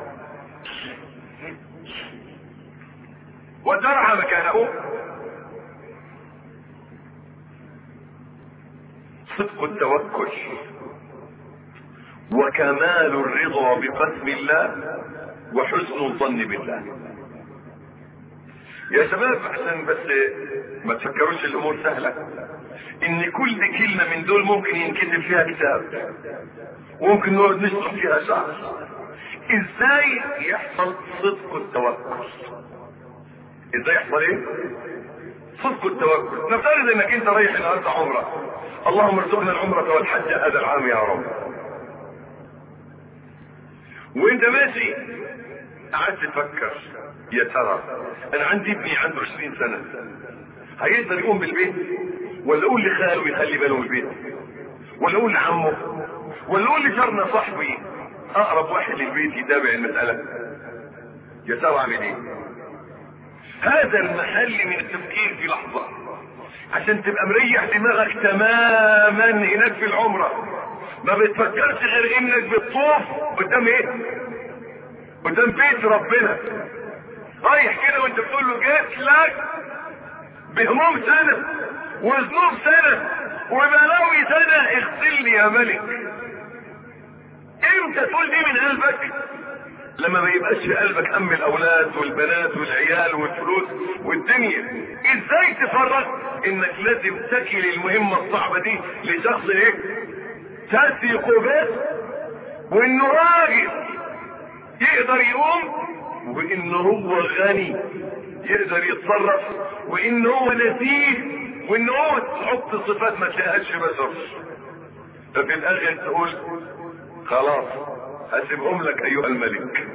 وزرع مكانه صدق التوكل وكمال الرضا بقسم الله وحسن الظن بالله. يا شباب عشان بس ما تفكروش الامور سهلة، ان كل كلمة من دول ممكن ينكتب فيها كتاب وممكن نقعد نشرح فيها شعر. ازاي يحصل صدق التوكل؟ ازاي يحصل ايه؟ صدق التوكل. نفترض انك انت رايح النهارده عمرة، اللهم ارزقنا العمرة والحج هذا العام يا رب، وانت ماشي قعدت تفكر يا ترى انا عندي ابني عنده عشرين سنة هيقدر يقوم بالبيت، ولا اقول لخاله يخلي باله من البيت، ولا اقول لعمه، ولا اقول لجارنا صاحبي اقرب واحد للبيت يتابع المسألة، يا ترى اعمل ايه؟ هذا المحل من التفكير في لحظة عشان تبقى مريح دماغك تماما هناك في العمرة، ما بتفكرش غير انك بتطوف قدام ايه؟ قدام بيت ربنا، رايح كده وانت بتقول له جيت لك بهموم سنة وذنوب سنة وبلاوي سنة اغسلني يا ملك. امتى تقول دي من قلبك؟ لما ما يبقاش في قلبك هم الاولاد والبنات والعيال والفلوس والدنيا. ازاي تفرق انك لازم تكل المهمة الصعبة دي لشخص ايه؟ تثق به وانه راجل يقدر يقوم، وانه هو غني يقدر يتصرف، وانه هو نزيه، وانه هو تحط صفات ما تلاقيهاش في بشر. ففي الاخر تقول خلاص هسيبهم لك ايها الملك.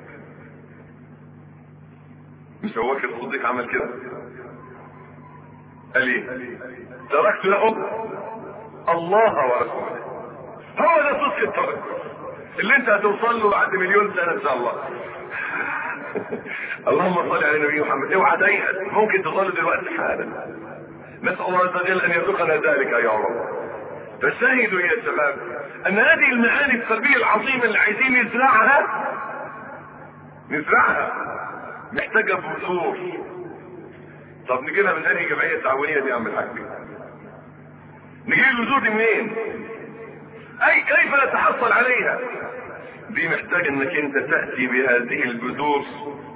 مش هو كده الصديق عمل كده؟ قال ايه؟ تركت لهم الله ورسوله. هو ده صدق التوكل اللي انت هتوصل له بعد مليون سنة ان شاء الله. اللهم صل على النبي محمد. اوعى تيأس، ممكن تصلي دلوقتي حالا. نسأل الله عز وجل ان يرزقنا ذلك يا رب. فشاهدوا يا شباب ان هذه المعاني القلبية العظيمة اللي عايزين نزرعها نزرعها محتاجة بذور. طب نجيبها من انهي جمعية تعاونية دي يا عم الحاج؟ نجيب البذور دي منين؟ اي كيف نتحصل عليها؟ دي محتاج انك انت تأتي بهذه البذور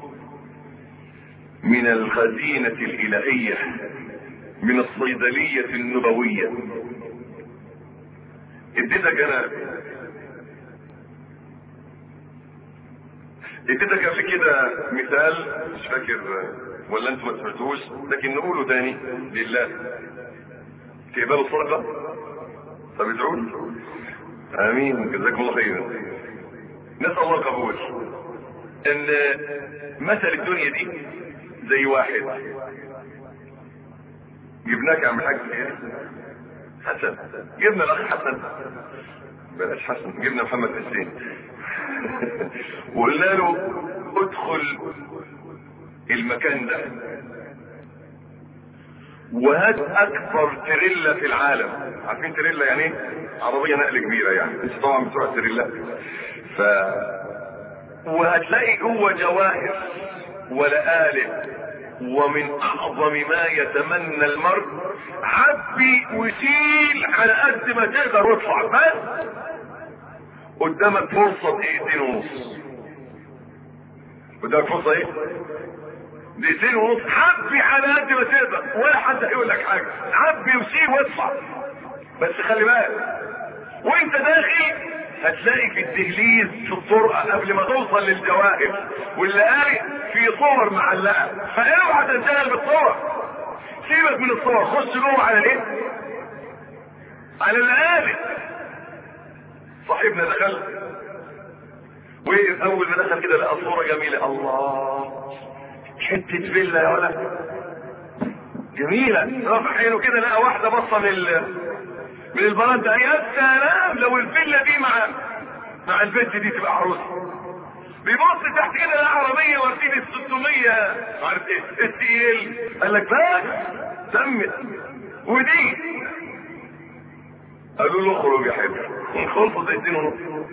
من الخزينة الالهية، من الصيدلية النبوية. اديتك انا اديتك قبل كده مثال مش فاكر ولا انتم ما سمعتوش، لكن نقوله تاني لله. تقبلوا الصدقة؟ طب ادعوا لي. امين، جزاكم الله خيرا. نسأل الله القبول. ان مثل الدنيا دي زي واحد جبناك يا عم الحاج حسن، جبنا الاخ حسن، بلاش حسن، جبنا محمد حسين وقلنا له ادخل المكان ده وهات اكبر تريلا في العالم. عارفين تريلا يعني ايه؟ عربيه نقل كبيره يعني، انت طبعا بتوع التريلا. ف وهتلاقي جوه جواهر ولآلئ ومن اعظم ما يتمنى المرء. عبي وشيل على قد ما تقدر واطلع، بس قدامك فرصه دقيقتين ونص. قدامك فرصه ايه؟ دقيقتين ونص. عبي على قد ما تقدر ولا حد هيقول لك حاجه. عبي وشيل واطلع، بس خلي بالك وانت داخل هتلاقي في الدهليز في الطرقه قبل ما توصل للجواهر واللآلئ في صور معلقه، فاوعى تنشغل بالصور، سيبك من الصور، خش جوه على الايه؟ على اللآلئ. صاحبنا دخل واول ما دخل كده لقى صوره جميله، الله حته فيلا يا ولد جميله، رفع عينه كده لقى واحده بصه من من البراندة. يا سلام لو الفيلا دي مع مع البنت دي تبقى عروسه. بيبص تحت كده لقى عربيه مرسيدس ستمية عارف ايه التقيل، قال لك بس تمت. ودي قالوا له اخرج يا حبيبي، خلصوا دقيقتين ونص.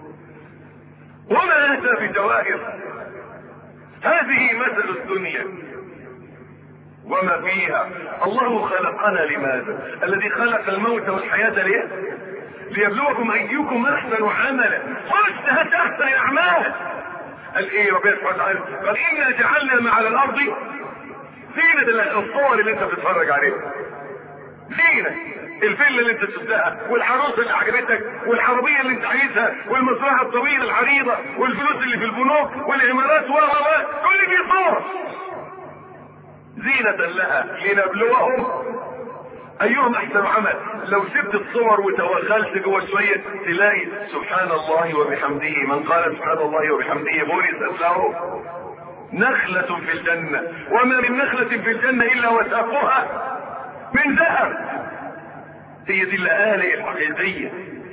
وما اتى في جواهر. هذه مثل الدنيا وما فيها. الله خلقنا لماذا؟ الذي خلق الموت والحياة ليه؟ ليبلوكم ايكم احسن عملا. قلت هات احسن الاعمال. قال ايه ربنا سبحانه وتعالى؟ قال انا جعلنا ما على الارض زينة. الصور اللي انت بتتفرج عليها زينة، الفيلا اللي انت شفتها والعروسه اللي عجبتك والعربيه اللي انت عايزها والمزرعه الطويله العريضه والفلوس اللي في البنوك والعمارات و كل دي صور زينة لها لنبلوهم ايهم احسن عمل. لو سبت الصور وتوغلت جوه شويه تلاقي سبحان الله وبحمده، من قال سبحان الله وبحمده بورثت له نخلة في الجنة، وما من نخلة في الجنة الا وساقها من ذهب. هي دي اللآلئ الحقيقية.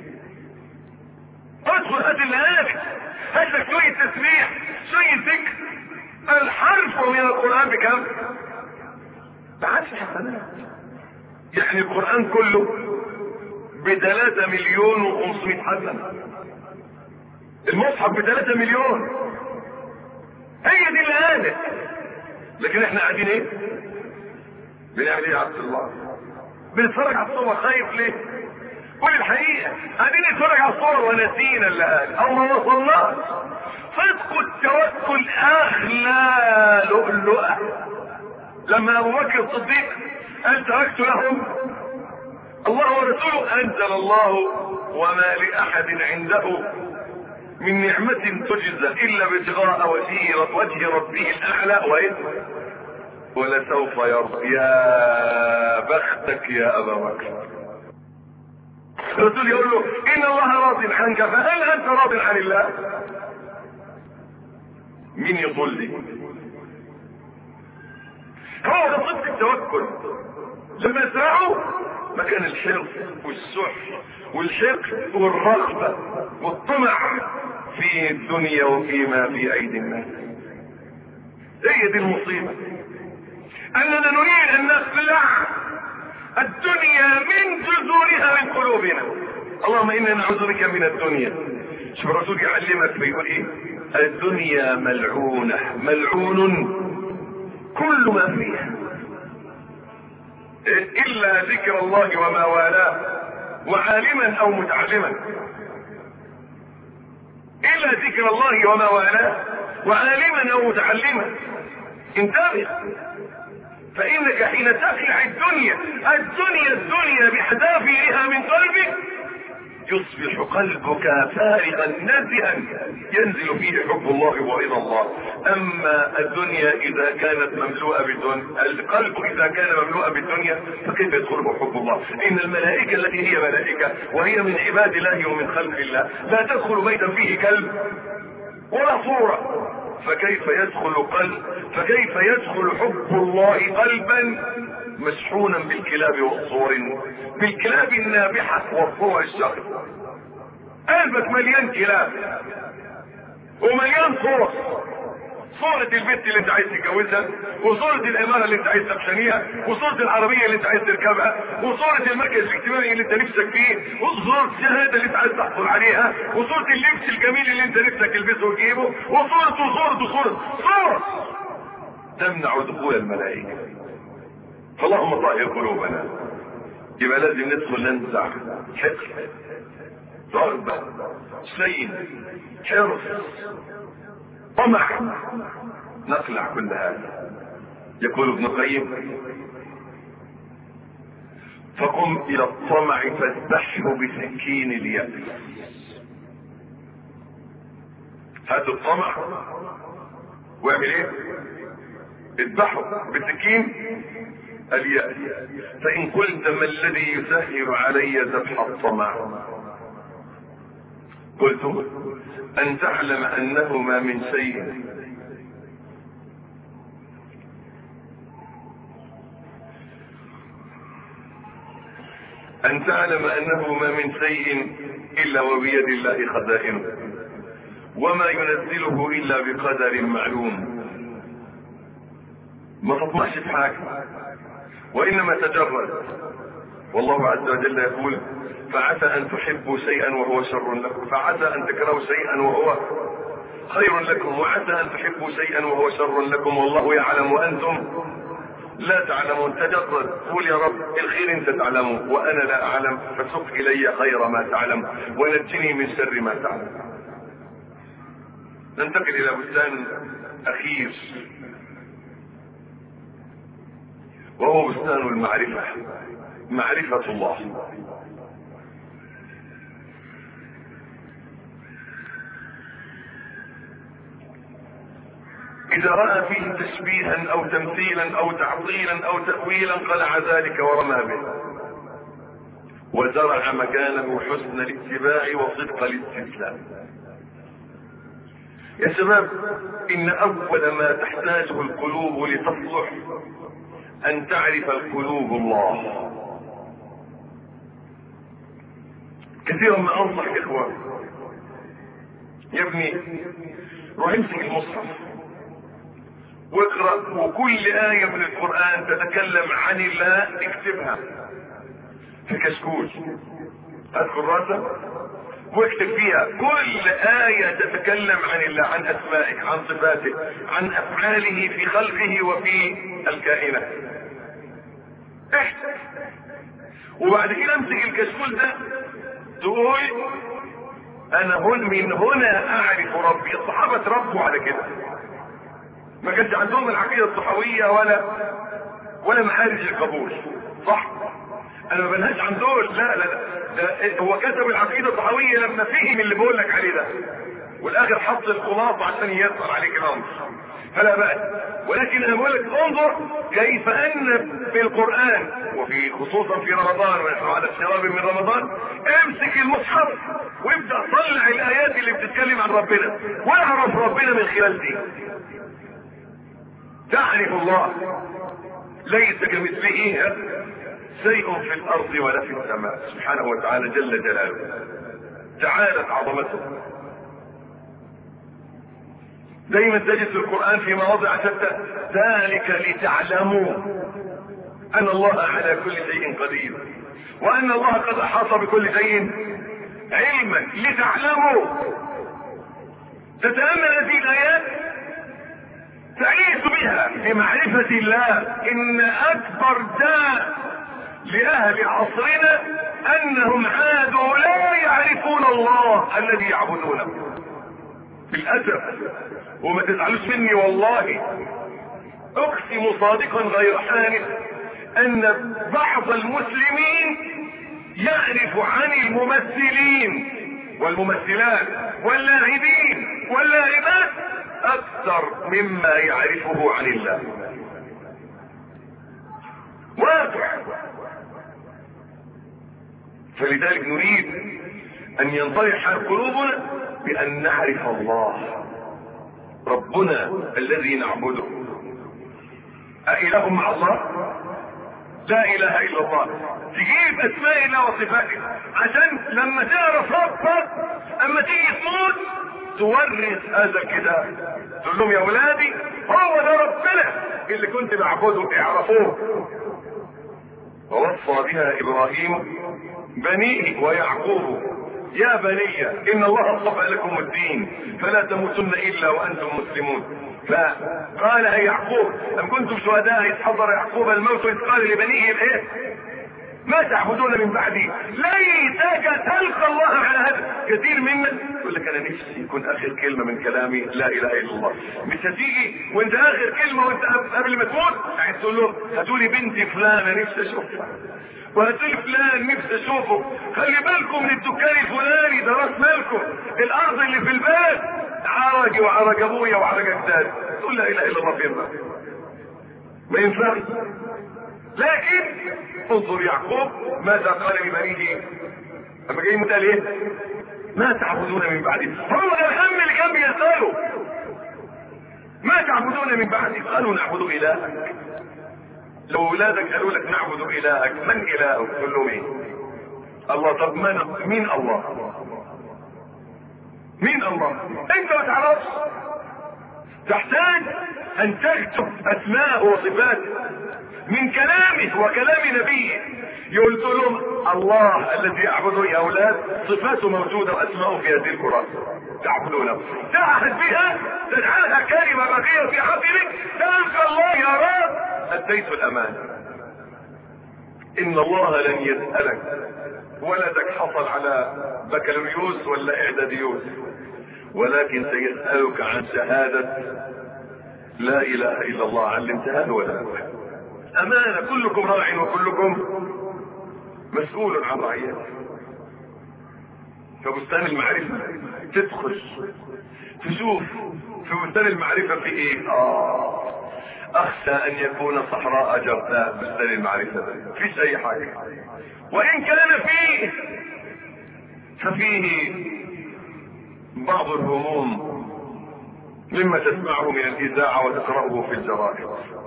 ادخل هات اللآلئ، هات لك شوية تسبيح شوية ذكر. الحرف من القرآن بكم؟ بعشر حسنات. يعني القرآن كله بثلاثة مليون وخمسمائة حسنة. المصحف بثلاثة مليون. هي دي اللآلئ. لكن احنا قاعدين ايه؟ بنعمل ايه يا عبد الله؟ بنتفرج على الصور. خايف ليه؟ قول الحقيقة، قاعدين نتفرج على الصور ونسينا اللآلئ او ما وصلناش. صدق التوكل اغلى لؤلؤة. لما ابو بكر الصديق قال تركت لهم الله ورسوله، انزل الله وما لاحد عنده من نعمة تجزى الا ابتغاء وجه ربه الاعلى وايه ولسوف يرضى. يا بختك يا ابا بكر. الرسول يقول له ان الله راض عنك فهل انت راض عن الله؟ مين يقول لي؟ هو ده صدق التوكل. لما يزرعوا مكان الحرص والسحر والحقد والرغبة والطمع في الدنيا وفيما في ايدي الناس. هي دي المصيبة، اننا نريد ان نخلع الدنيا من جذورها من قلوبنا. اللهم انا نعوذ بك من الدنيا. شوف الرسول يعلمك بيقول ايه؟ الدنيا ملعونة، ملعون كل ما فيها الا ذكر الله وما والاه. وعالما او متعلما، الا ذكر الله وما والاه، وعالما او متعلما. انتبه، فانك حين تخلع الدنيا الدنيا الدنيا بحذافيرها من قلبك يصبح قلبك فارغا نزها ينزل فيه حب الله ورضا الله. اما الدنيا اذا كانت مملوءه بالدنيا، القلب اذا كان مملوءا بالدنيا فكيف يدخله حب الله؟ ان الملائكه التي هي ملائكه وهي من عباد الله ومن خلق الله لا تدخل بيتا فيه كلب ولا صوره، فكيف يدخل قلب فكيف يدخل حب الله قلبا مسحونا بالكلاب والصور، بالكلاب النابحة والصور الشر. قلبك مليان كلاب ومليان صور، صورة البنت اللي انت عايز تتجوزها، وصورة الامارة اللي انت عايز تبشنيها، وصورة العربية اللي انت عايز تركبها، وصورة المركز الاجتماعي اللي انت نفسك فيه، وصورة الشهادة اللي انت عايز تحصل عليها، وصورة اللبس الجميل اللي انت نفسك تلبسه وتجيبه، وصورة وصورة وصورة صورة تمنع دخول الملائكة. فاللهم طهر قلوبنا. يبقى لازم ندخل ننزع حقد، ضربة، سين، حرص، طمع، نقلع كل هذا. يقول ابن القيم: فقم الى الطمع فاذبحه بسكين اليأس. هات الطمع واعمل ايه؟ اذبحه بسكين اليأس. فإن قلت ما الذي يسهل علي ذبح الطمع؟ قلت: أن تعلم أنه ما من شيء أن تعلم أنه ما من شيء إلا وبيد الله خزائنه، وما ينزله إلا بقدر معلوم. ما تطمعش في حاجة، وإنما تجرد. والله عز وجل يقول: فعسى أن تحبوا شيئا وهو شر لكم، فعسى أن تكرهوا شيئا وهو خير لكم، وعسى أن تحبوا شيئا وهو شر لكم، والله يعلم وأنتم لا تعلمون. تجرد، قول يا رب الخير انت تعلمه وانا لا اعلم، فسق الي خير ما تعلم ونجني من شر ما تعلم. ننتقل الى بستان اخير، وهو بستان المعرفة، معرفة الله. إذا رأى فيه تشبيها أو تمثيلا أو تعطيلا أو تأويلا قلع ذلك ورمى به، وزرع مكانه حسن الاتباع وصدق الاستسلام. يا شباب، إن أول ما تحتاجه القلوب لتصلح أن تعرف القلوب الله. كثيرا ما أنصح إخواني: يا ابني روح امسك المصحف واقرأ، وكل آية من القرآن تتكلم عن الله اكتبها في كشكول، ادخل راسك واكتب فيها كل آية تتكلم عن الله، عن أسمائه، عن صفاته، عن أفعاله في خلقه وفي الكائنات. اكتب، وبعد كده امسك الكشكول ده تقول أنا هون من هنا أعرف ربي. الصحابة تربوا على كده، ما كانش عندهم العقيدة الصحوية ولا ولا معارج القبول، صح؟ انا ما بنهاش عن دول، لا لا لا، ده هو كتب العقيدة الصحوية لما فهم اللي بقول لك عليه ده، والاخر حط الخلاصة عشان ييسر عليك الامر، فلا بأس. ولكن انا بقول لك انظر كيف ان في القرآن، وفي خصوصا في رمضان ونحن على الشباب من رمضان، امسك المصحف وابدأ طلع الايات اللي بتتكلم عن ربنا، واعرف ربنا من خلال دي. تعرف الله ليس كمثله شيء في الارض ولا في السماء سبحانه وتعالى جل جلاله، تعالت عظمته. دايما تجد في القرآن في مواضع شتى: ذلك لتعلموا ان الله على كل شيء قدير، وان الله قد احاط بكل شيء علما. لتعلموا، تتأمل هذه الآيات تعيش بها بمعرفة الله. ان اكبر داء لأهل عصرنا أنهم عادوا لا يعرفون الله الذي يعبدونه بالأسف. وما تزعلوش مني والله، أقسم صادقا غير حانث أن بعض المسلمين يعرف عن الممثلين والممثلات واللاعبين واللاعبات أكثر مما يعرفه عن الله. واقع. فلذلك نريد أن ينطلق قلوبنا بأن نعرف الله ربنا الذي نعبده. أإله مع الله؟ لا إله إلا الله. تجيب أسماء الله وصفاته عشان لما تعرف ربك أما تيجي تموت تورث هذا الكتاب، تقول لهم يا أولادي هو ده ربنا اللي كنت بعبده اعرفوه. ووصى بها إبراهيم بنيه ويعقوب يا بني إن الله اصطفى لكم الدين فلا تموتن إلا وأنتم مسلمون. فقال يا يعقوب أم كنتم شهداء إذ حضر يعقوب الموت إذ قال لبنيه إيه ما تعبدون من بعدي ليتك تلقى الله على هذا. كثير منا يقول لك أنا نفسي يكون آخر كلمة من كلامي لا إله إلا الله. مش هتيجي وانت آخر كلمة وانت قبل ما تموت عايز تقول له هاتولي بنتي فلانة نفسي أشوفها وهاتولي فلان نفسي أشوفه. خلي بالكم من الدكان الفلاني ده راس مالكم الأرض اللي في البلد عرجي وعرج أبويا وعرج أجدادي. تقول لا إله إلا الله فين بقى ما ينفعش. لكن انظر يعقوب ماذا قال لبنيه لما جاي متقال ايه ما تعبدون من بعدي. هو الهم اللي كان بيسأله ما تعبدون من بعدي قالوا نعبد إلهك. لو اولادك قالوا لك نعبد إلهك من إلهك تقول له مين الله. طب من مين الله مين الله انت ما تعرفش. تحتاج ان تكتب اسماءه وصفاته من كلامه وكلام نبيه. يقول لهم الله الذي يعبده يا اولاد صفاته موجوده واسماءه في هذه القرآن تعبدونه. تعهد بها تجعلها كلمه بقيه في حقك تلقى الله يا رب. اديت الامانه ان الله لن يسألك ولدك حصل على بكالوريوس ولا اعداديوس ولكن سيسألك عن شهادة لا اله الا الله علمتها ولا لا. امانة. كلكم راع وكلكم مسؤول عن رعيته. فبستان المعرفة تدخل تشوف في بستان المعرفة في ايه. اه اخشى ان يكون صحراء جرداء بستان المعرفة فيش اي حاجة. وان كان فيه ففيه بعض الهموم مما تسمعه من الاذاعة وتقرأه في الجرائد.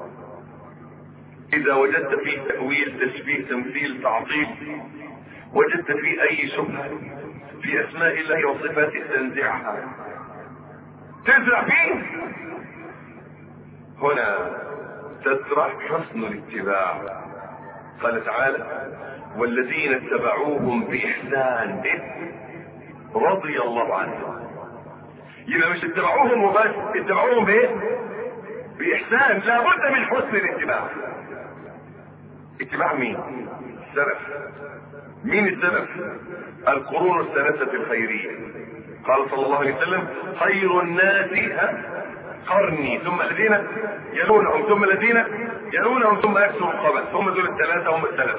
اذا وجدت فيه تأويل تشبيه تمثيل تعطيل وجدت فيه اي شبهة في اسماء الله وصفاته تنزعها تزرع فيه. هنا تزرع حسن الاتباع. قال تعالى والذين اتبعوهم بإحسان رضي الله عنهم. يبقى مش اتبعوهم وبس اتبعوهم بايه بإحسان. لابد من حسن الاتباع. اتباع مين؟ السلف. مين السلف؟ القرون الثلاثة الخيرية. قال صلى الله عليه وسلم خير الناس قرني ثم الذين يلونهم ثم الذين يلونهم ثم يكثر الخبث. هم دول الثلاثة هم السلف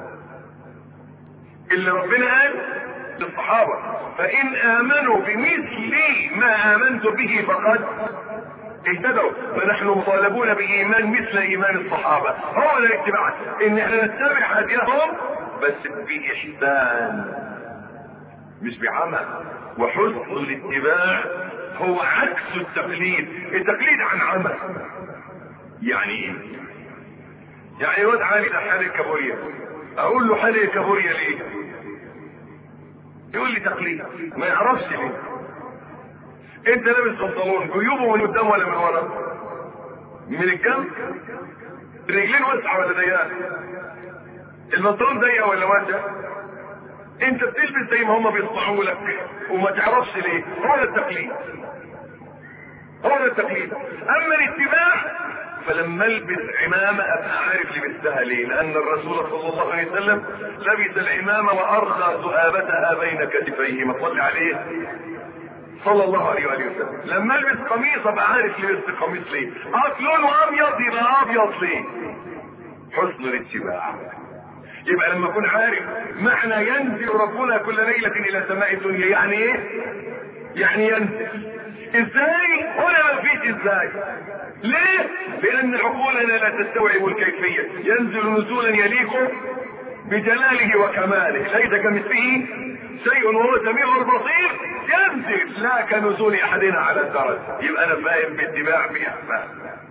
اللي ربنا قال للصحابة فإن آمنوا بمثل ما آمنت به فقد اهتدوا. فنحن مطالبون بإيمان مثل إيمان الصحابة. هو الاتباع إن احنا نتبع هديهم بس بإحسان مش بعمى. وحسن الاتباع هو عكس التقليد. التقليد عن عمى. يعني ايه؟ يعني الواد علي ده حالي كابوريا اقول له حالي كابوريا ليه؟ يقول لي تقليد ما يعرفش ليه. انت لابس بنطلون جيوبه من قدام ولا من ورا؟ من الجنب. الرجلين واسعه ولا ضيقه؟ البنطلون ضيق ولا واسع؟ انت بتلبس زي ما هم بيصنعوا لك وما تعرفش ليه. هو ده التقليد. هو ده التقليد. اما الاتباع فلما البس عمامة ابقى عارف لبستها ليه، لان الرسول صلى الله عليه وسلم لبس العمامة وارخى ذؤابتها بين كتفيه، ما صلي عليه صلى الله عليه وآله وسلم. لما البس قميص ابقى عارف لبست قميص ليه، اه لونه ابيض يبقى ابيض ليه، حسن الاتباع. يبقى لما اكون عارف معنى ينزل ربنا كل ليلة الى سماء الدنيا، يعني ايه؟ يعني ينزل ازاي؟ هنا ما فيش ازاي. ليه؟ لان عقولنا لا تستوعب الكيفية. ينزل نزولا يليق بجلاله وكماله، ليس كمثله شيء وهو السميع البصير. ينزل لا كنزول احدنا على الدرج. يبقى انا فاهم باتباع بإحسان.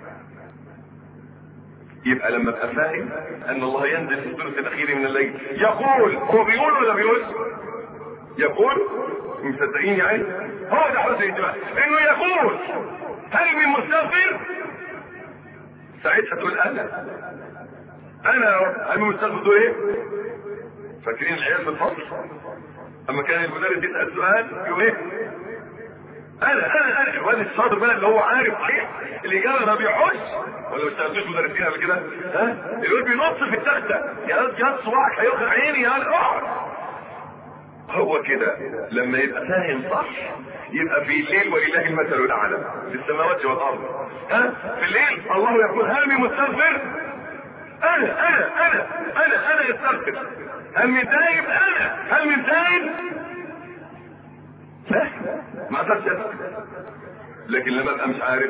يبقى لما ابقى فاهم ان الله ينزل في الثلث الاخير من الليل يقول، هو بيقول ولا بيقول؟ يقول. مصدقين يعني؟ هو ده حسن الاتباع، انه يقول هل من مستغفر؟ ساعتها تقول انا انا هل من مستغفر؟ تقول ايه؟ فاكرين العيال في الفصل اما كان المدرس يسال سؤال يقول ايه؟ انا انا انا الواد الشاطر بقى اللي هو عارف صحيح الاجابه ما بيحوش. ولا ما اشتغلتوش مدرسين قبل كده؟ ها؟ الواد بينط في التخته، يا واد يا صباعك هيوقع عيني يا اقعد. هو كده لما يبقى فاهم صح يبقى في الليل ولله المثل الاعلى في السماوات والارض. ها؟ في الليل الله يقول هل من مستغفر؟ انا انا انا انا انا استغفر. هل من تائب؟ انا. هل من تائب؟ فاهم ما اقدرش اسكت. لكن لما ابقى مش عارف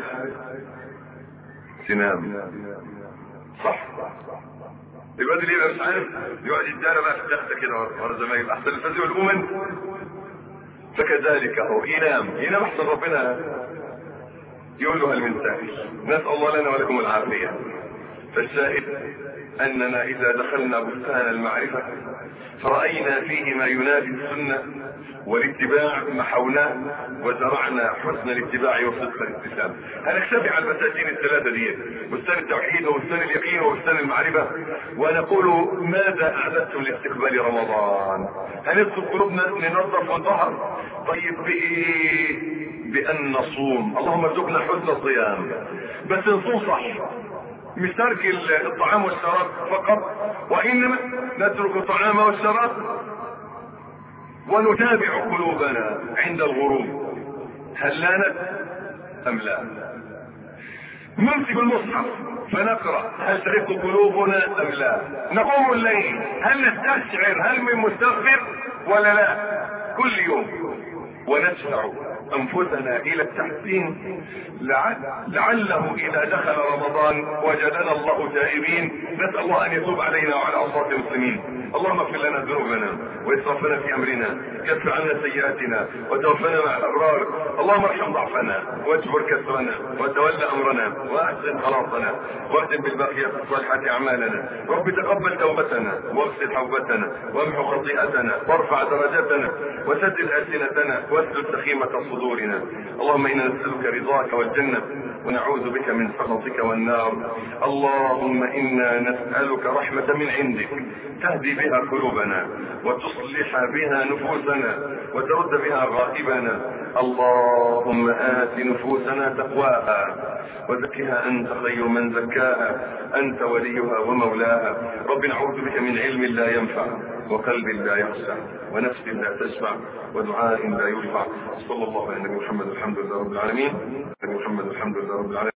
تنام صح. الواد اللي يبقى مش عارف يقعد يتدارى بقى في التخته كده ورا زمايله احسن الفزع والامم. فكذلك هو ينام ينام احسن ربنا يقول له هل من سائل. نسال الله لنا ولكم العافيه. فالشاهد اننا اذا دخلنا بستان المعرفه فرأينا فيه ما ينافي السنة والاتباع محوناه وزرعنا حسن الاتباع وصدق الاتسام. هنكتفي على البساتين الثلاثة دي، بستان التوحيد وبستان اليقين وبستان المعرفة، ونقول ماذا اعددتم لاستقبال رمضان؟ هندخل قلوبنا ننظف ونطهر. طيب بايه؟ بان نصوم. اللهم ارزقنا حسن الصيام، بس نصوم صح، مش ترك الطعام والشراب فقط، وانما نترك الطعام والشراب ونتابع قلوبنا عند الغروب هل لانت ام لا. نمسك المصحف فنقرا هل ترق قلوبنا ام لا. نقوم الليل هل نستشعر هل من مستغفر ولا لا كل يوم، وندفع انفسنا الى التحسين لعل لعله اذا دخل رمضان وجدنا الله تائبين. نسال الله ان يتوب علينا وعلى عصاة المسلمين. اللهم اغفر لنا ذنوبنا واسرافنا في امرنا، كفر عنا سيئاتنا وتوفنا مع الابرار. اللهم ارحم ضعفنا واجبر كسرنا وتولى امرنا واحسن خلاصنا واختم بالباقيات الصالحات اعمالنا. رب تقبل توبتنا واغسل حوبتنا وامحو خطيئتنا وارفع درجاتنا وسدد السنتنا واسلل سخيمة صدورنا. اللهم انا نسألك رضاك والجنة ونعوذ بك من سخطك والنار. اللهم انا نسألك رحمة من عندك تهدي بها قلوبنا وتصلح بها نفوسنا وترد بها غائبنا. اللهم آت نفوسنا تقواها وزكها انت خير من زكاها انت وليها ومولاها. رب نعوذ بك من علم لا ينفع وقلب لا يخشع ونفس لا تشبع ودعاء لا يرفع. صلى الله على نبينا محمد الحمد لله رب العالمين. محمد الحمد لله رب العالمين.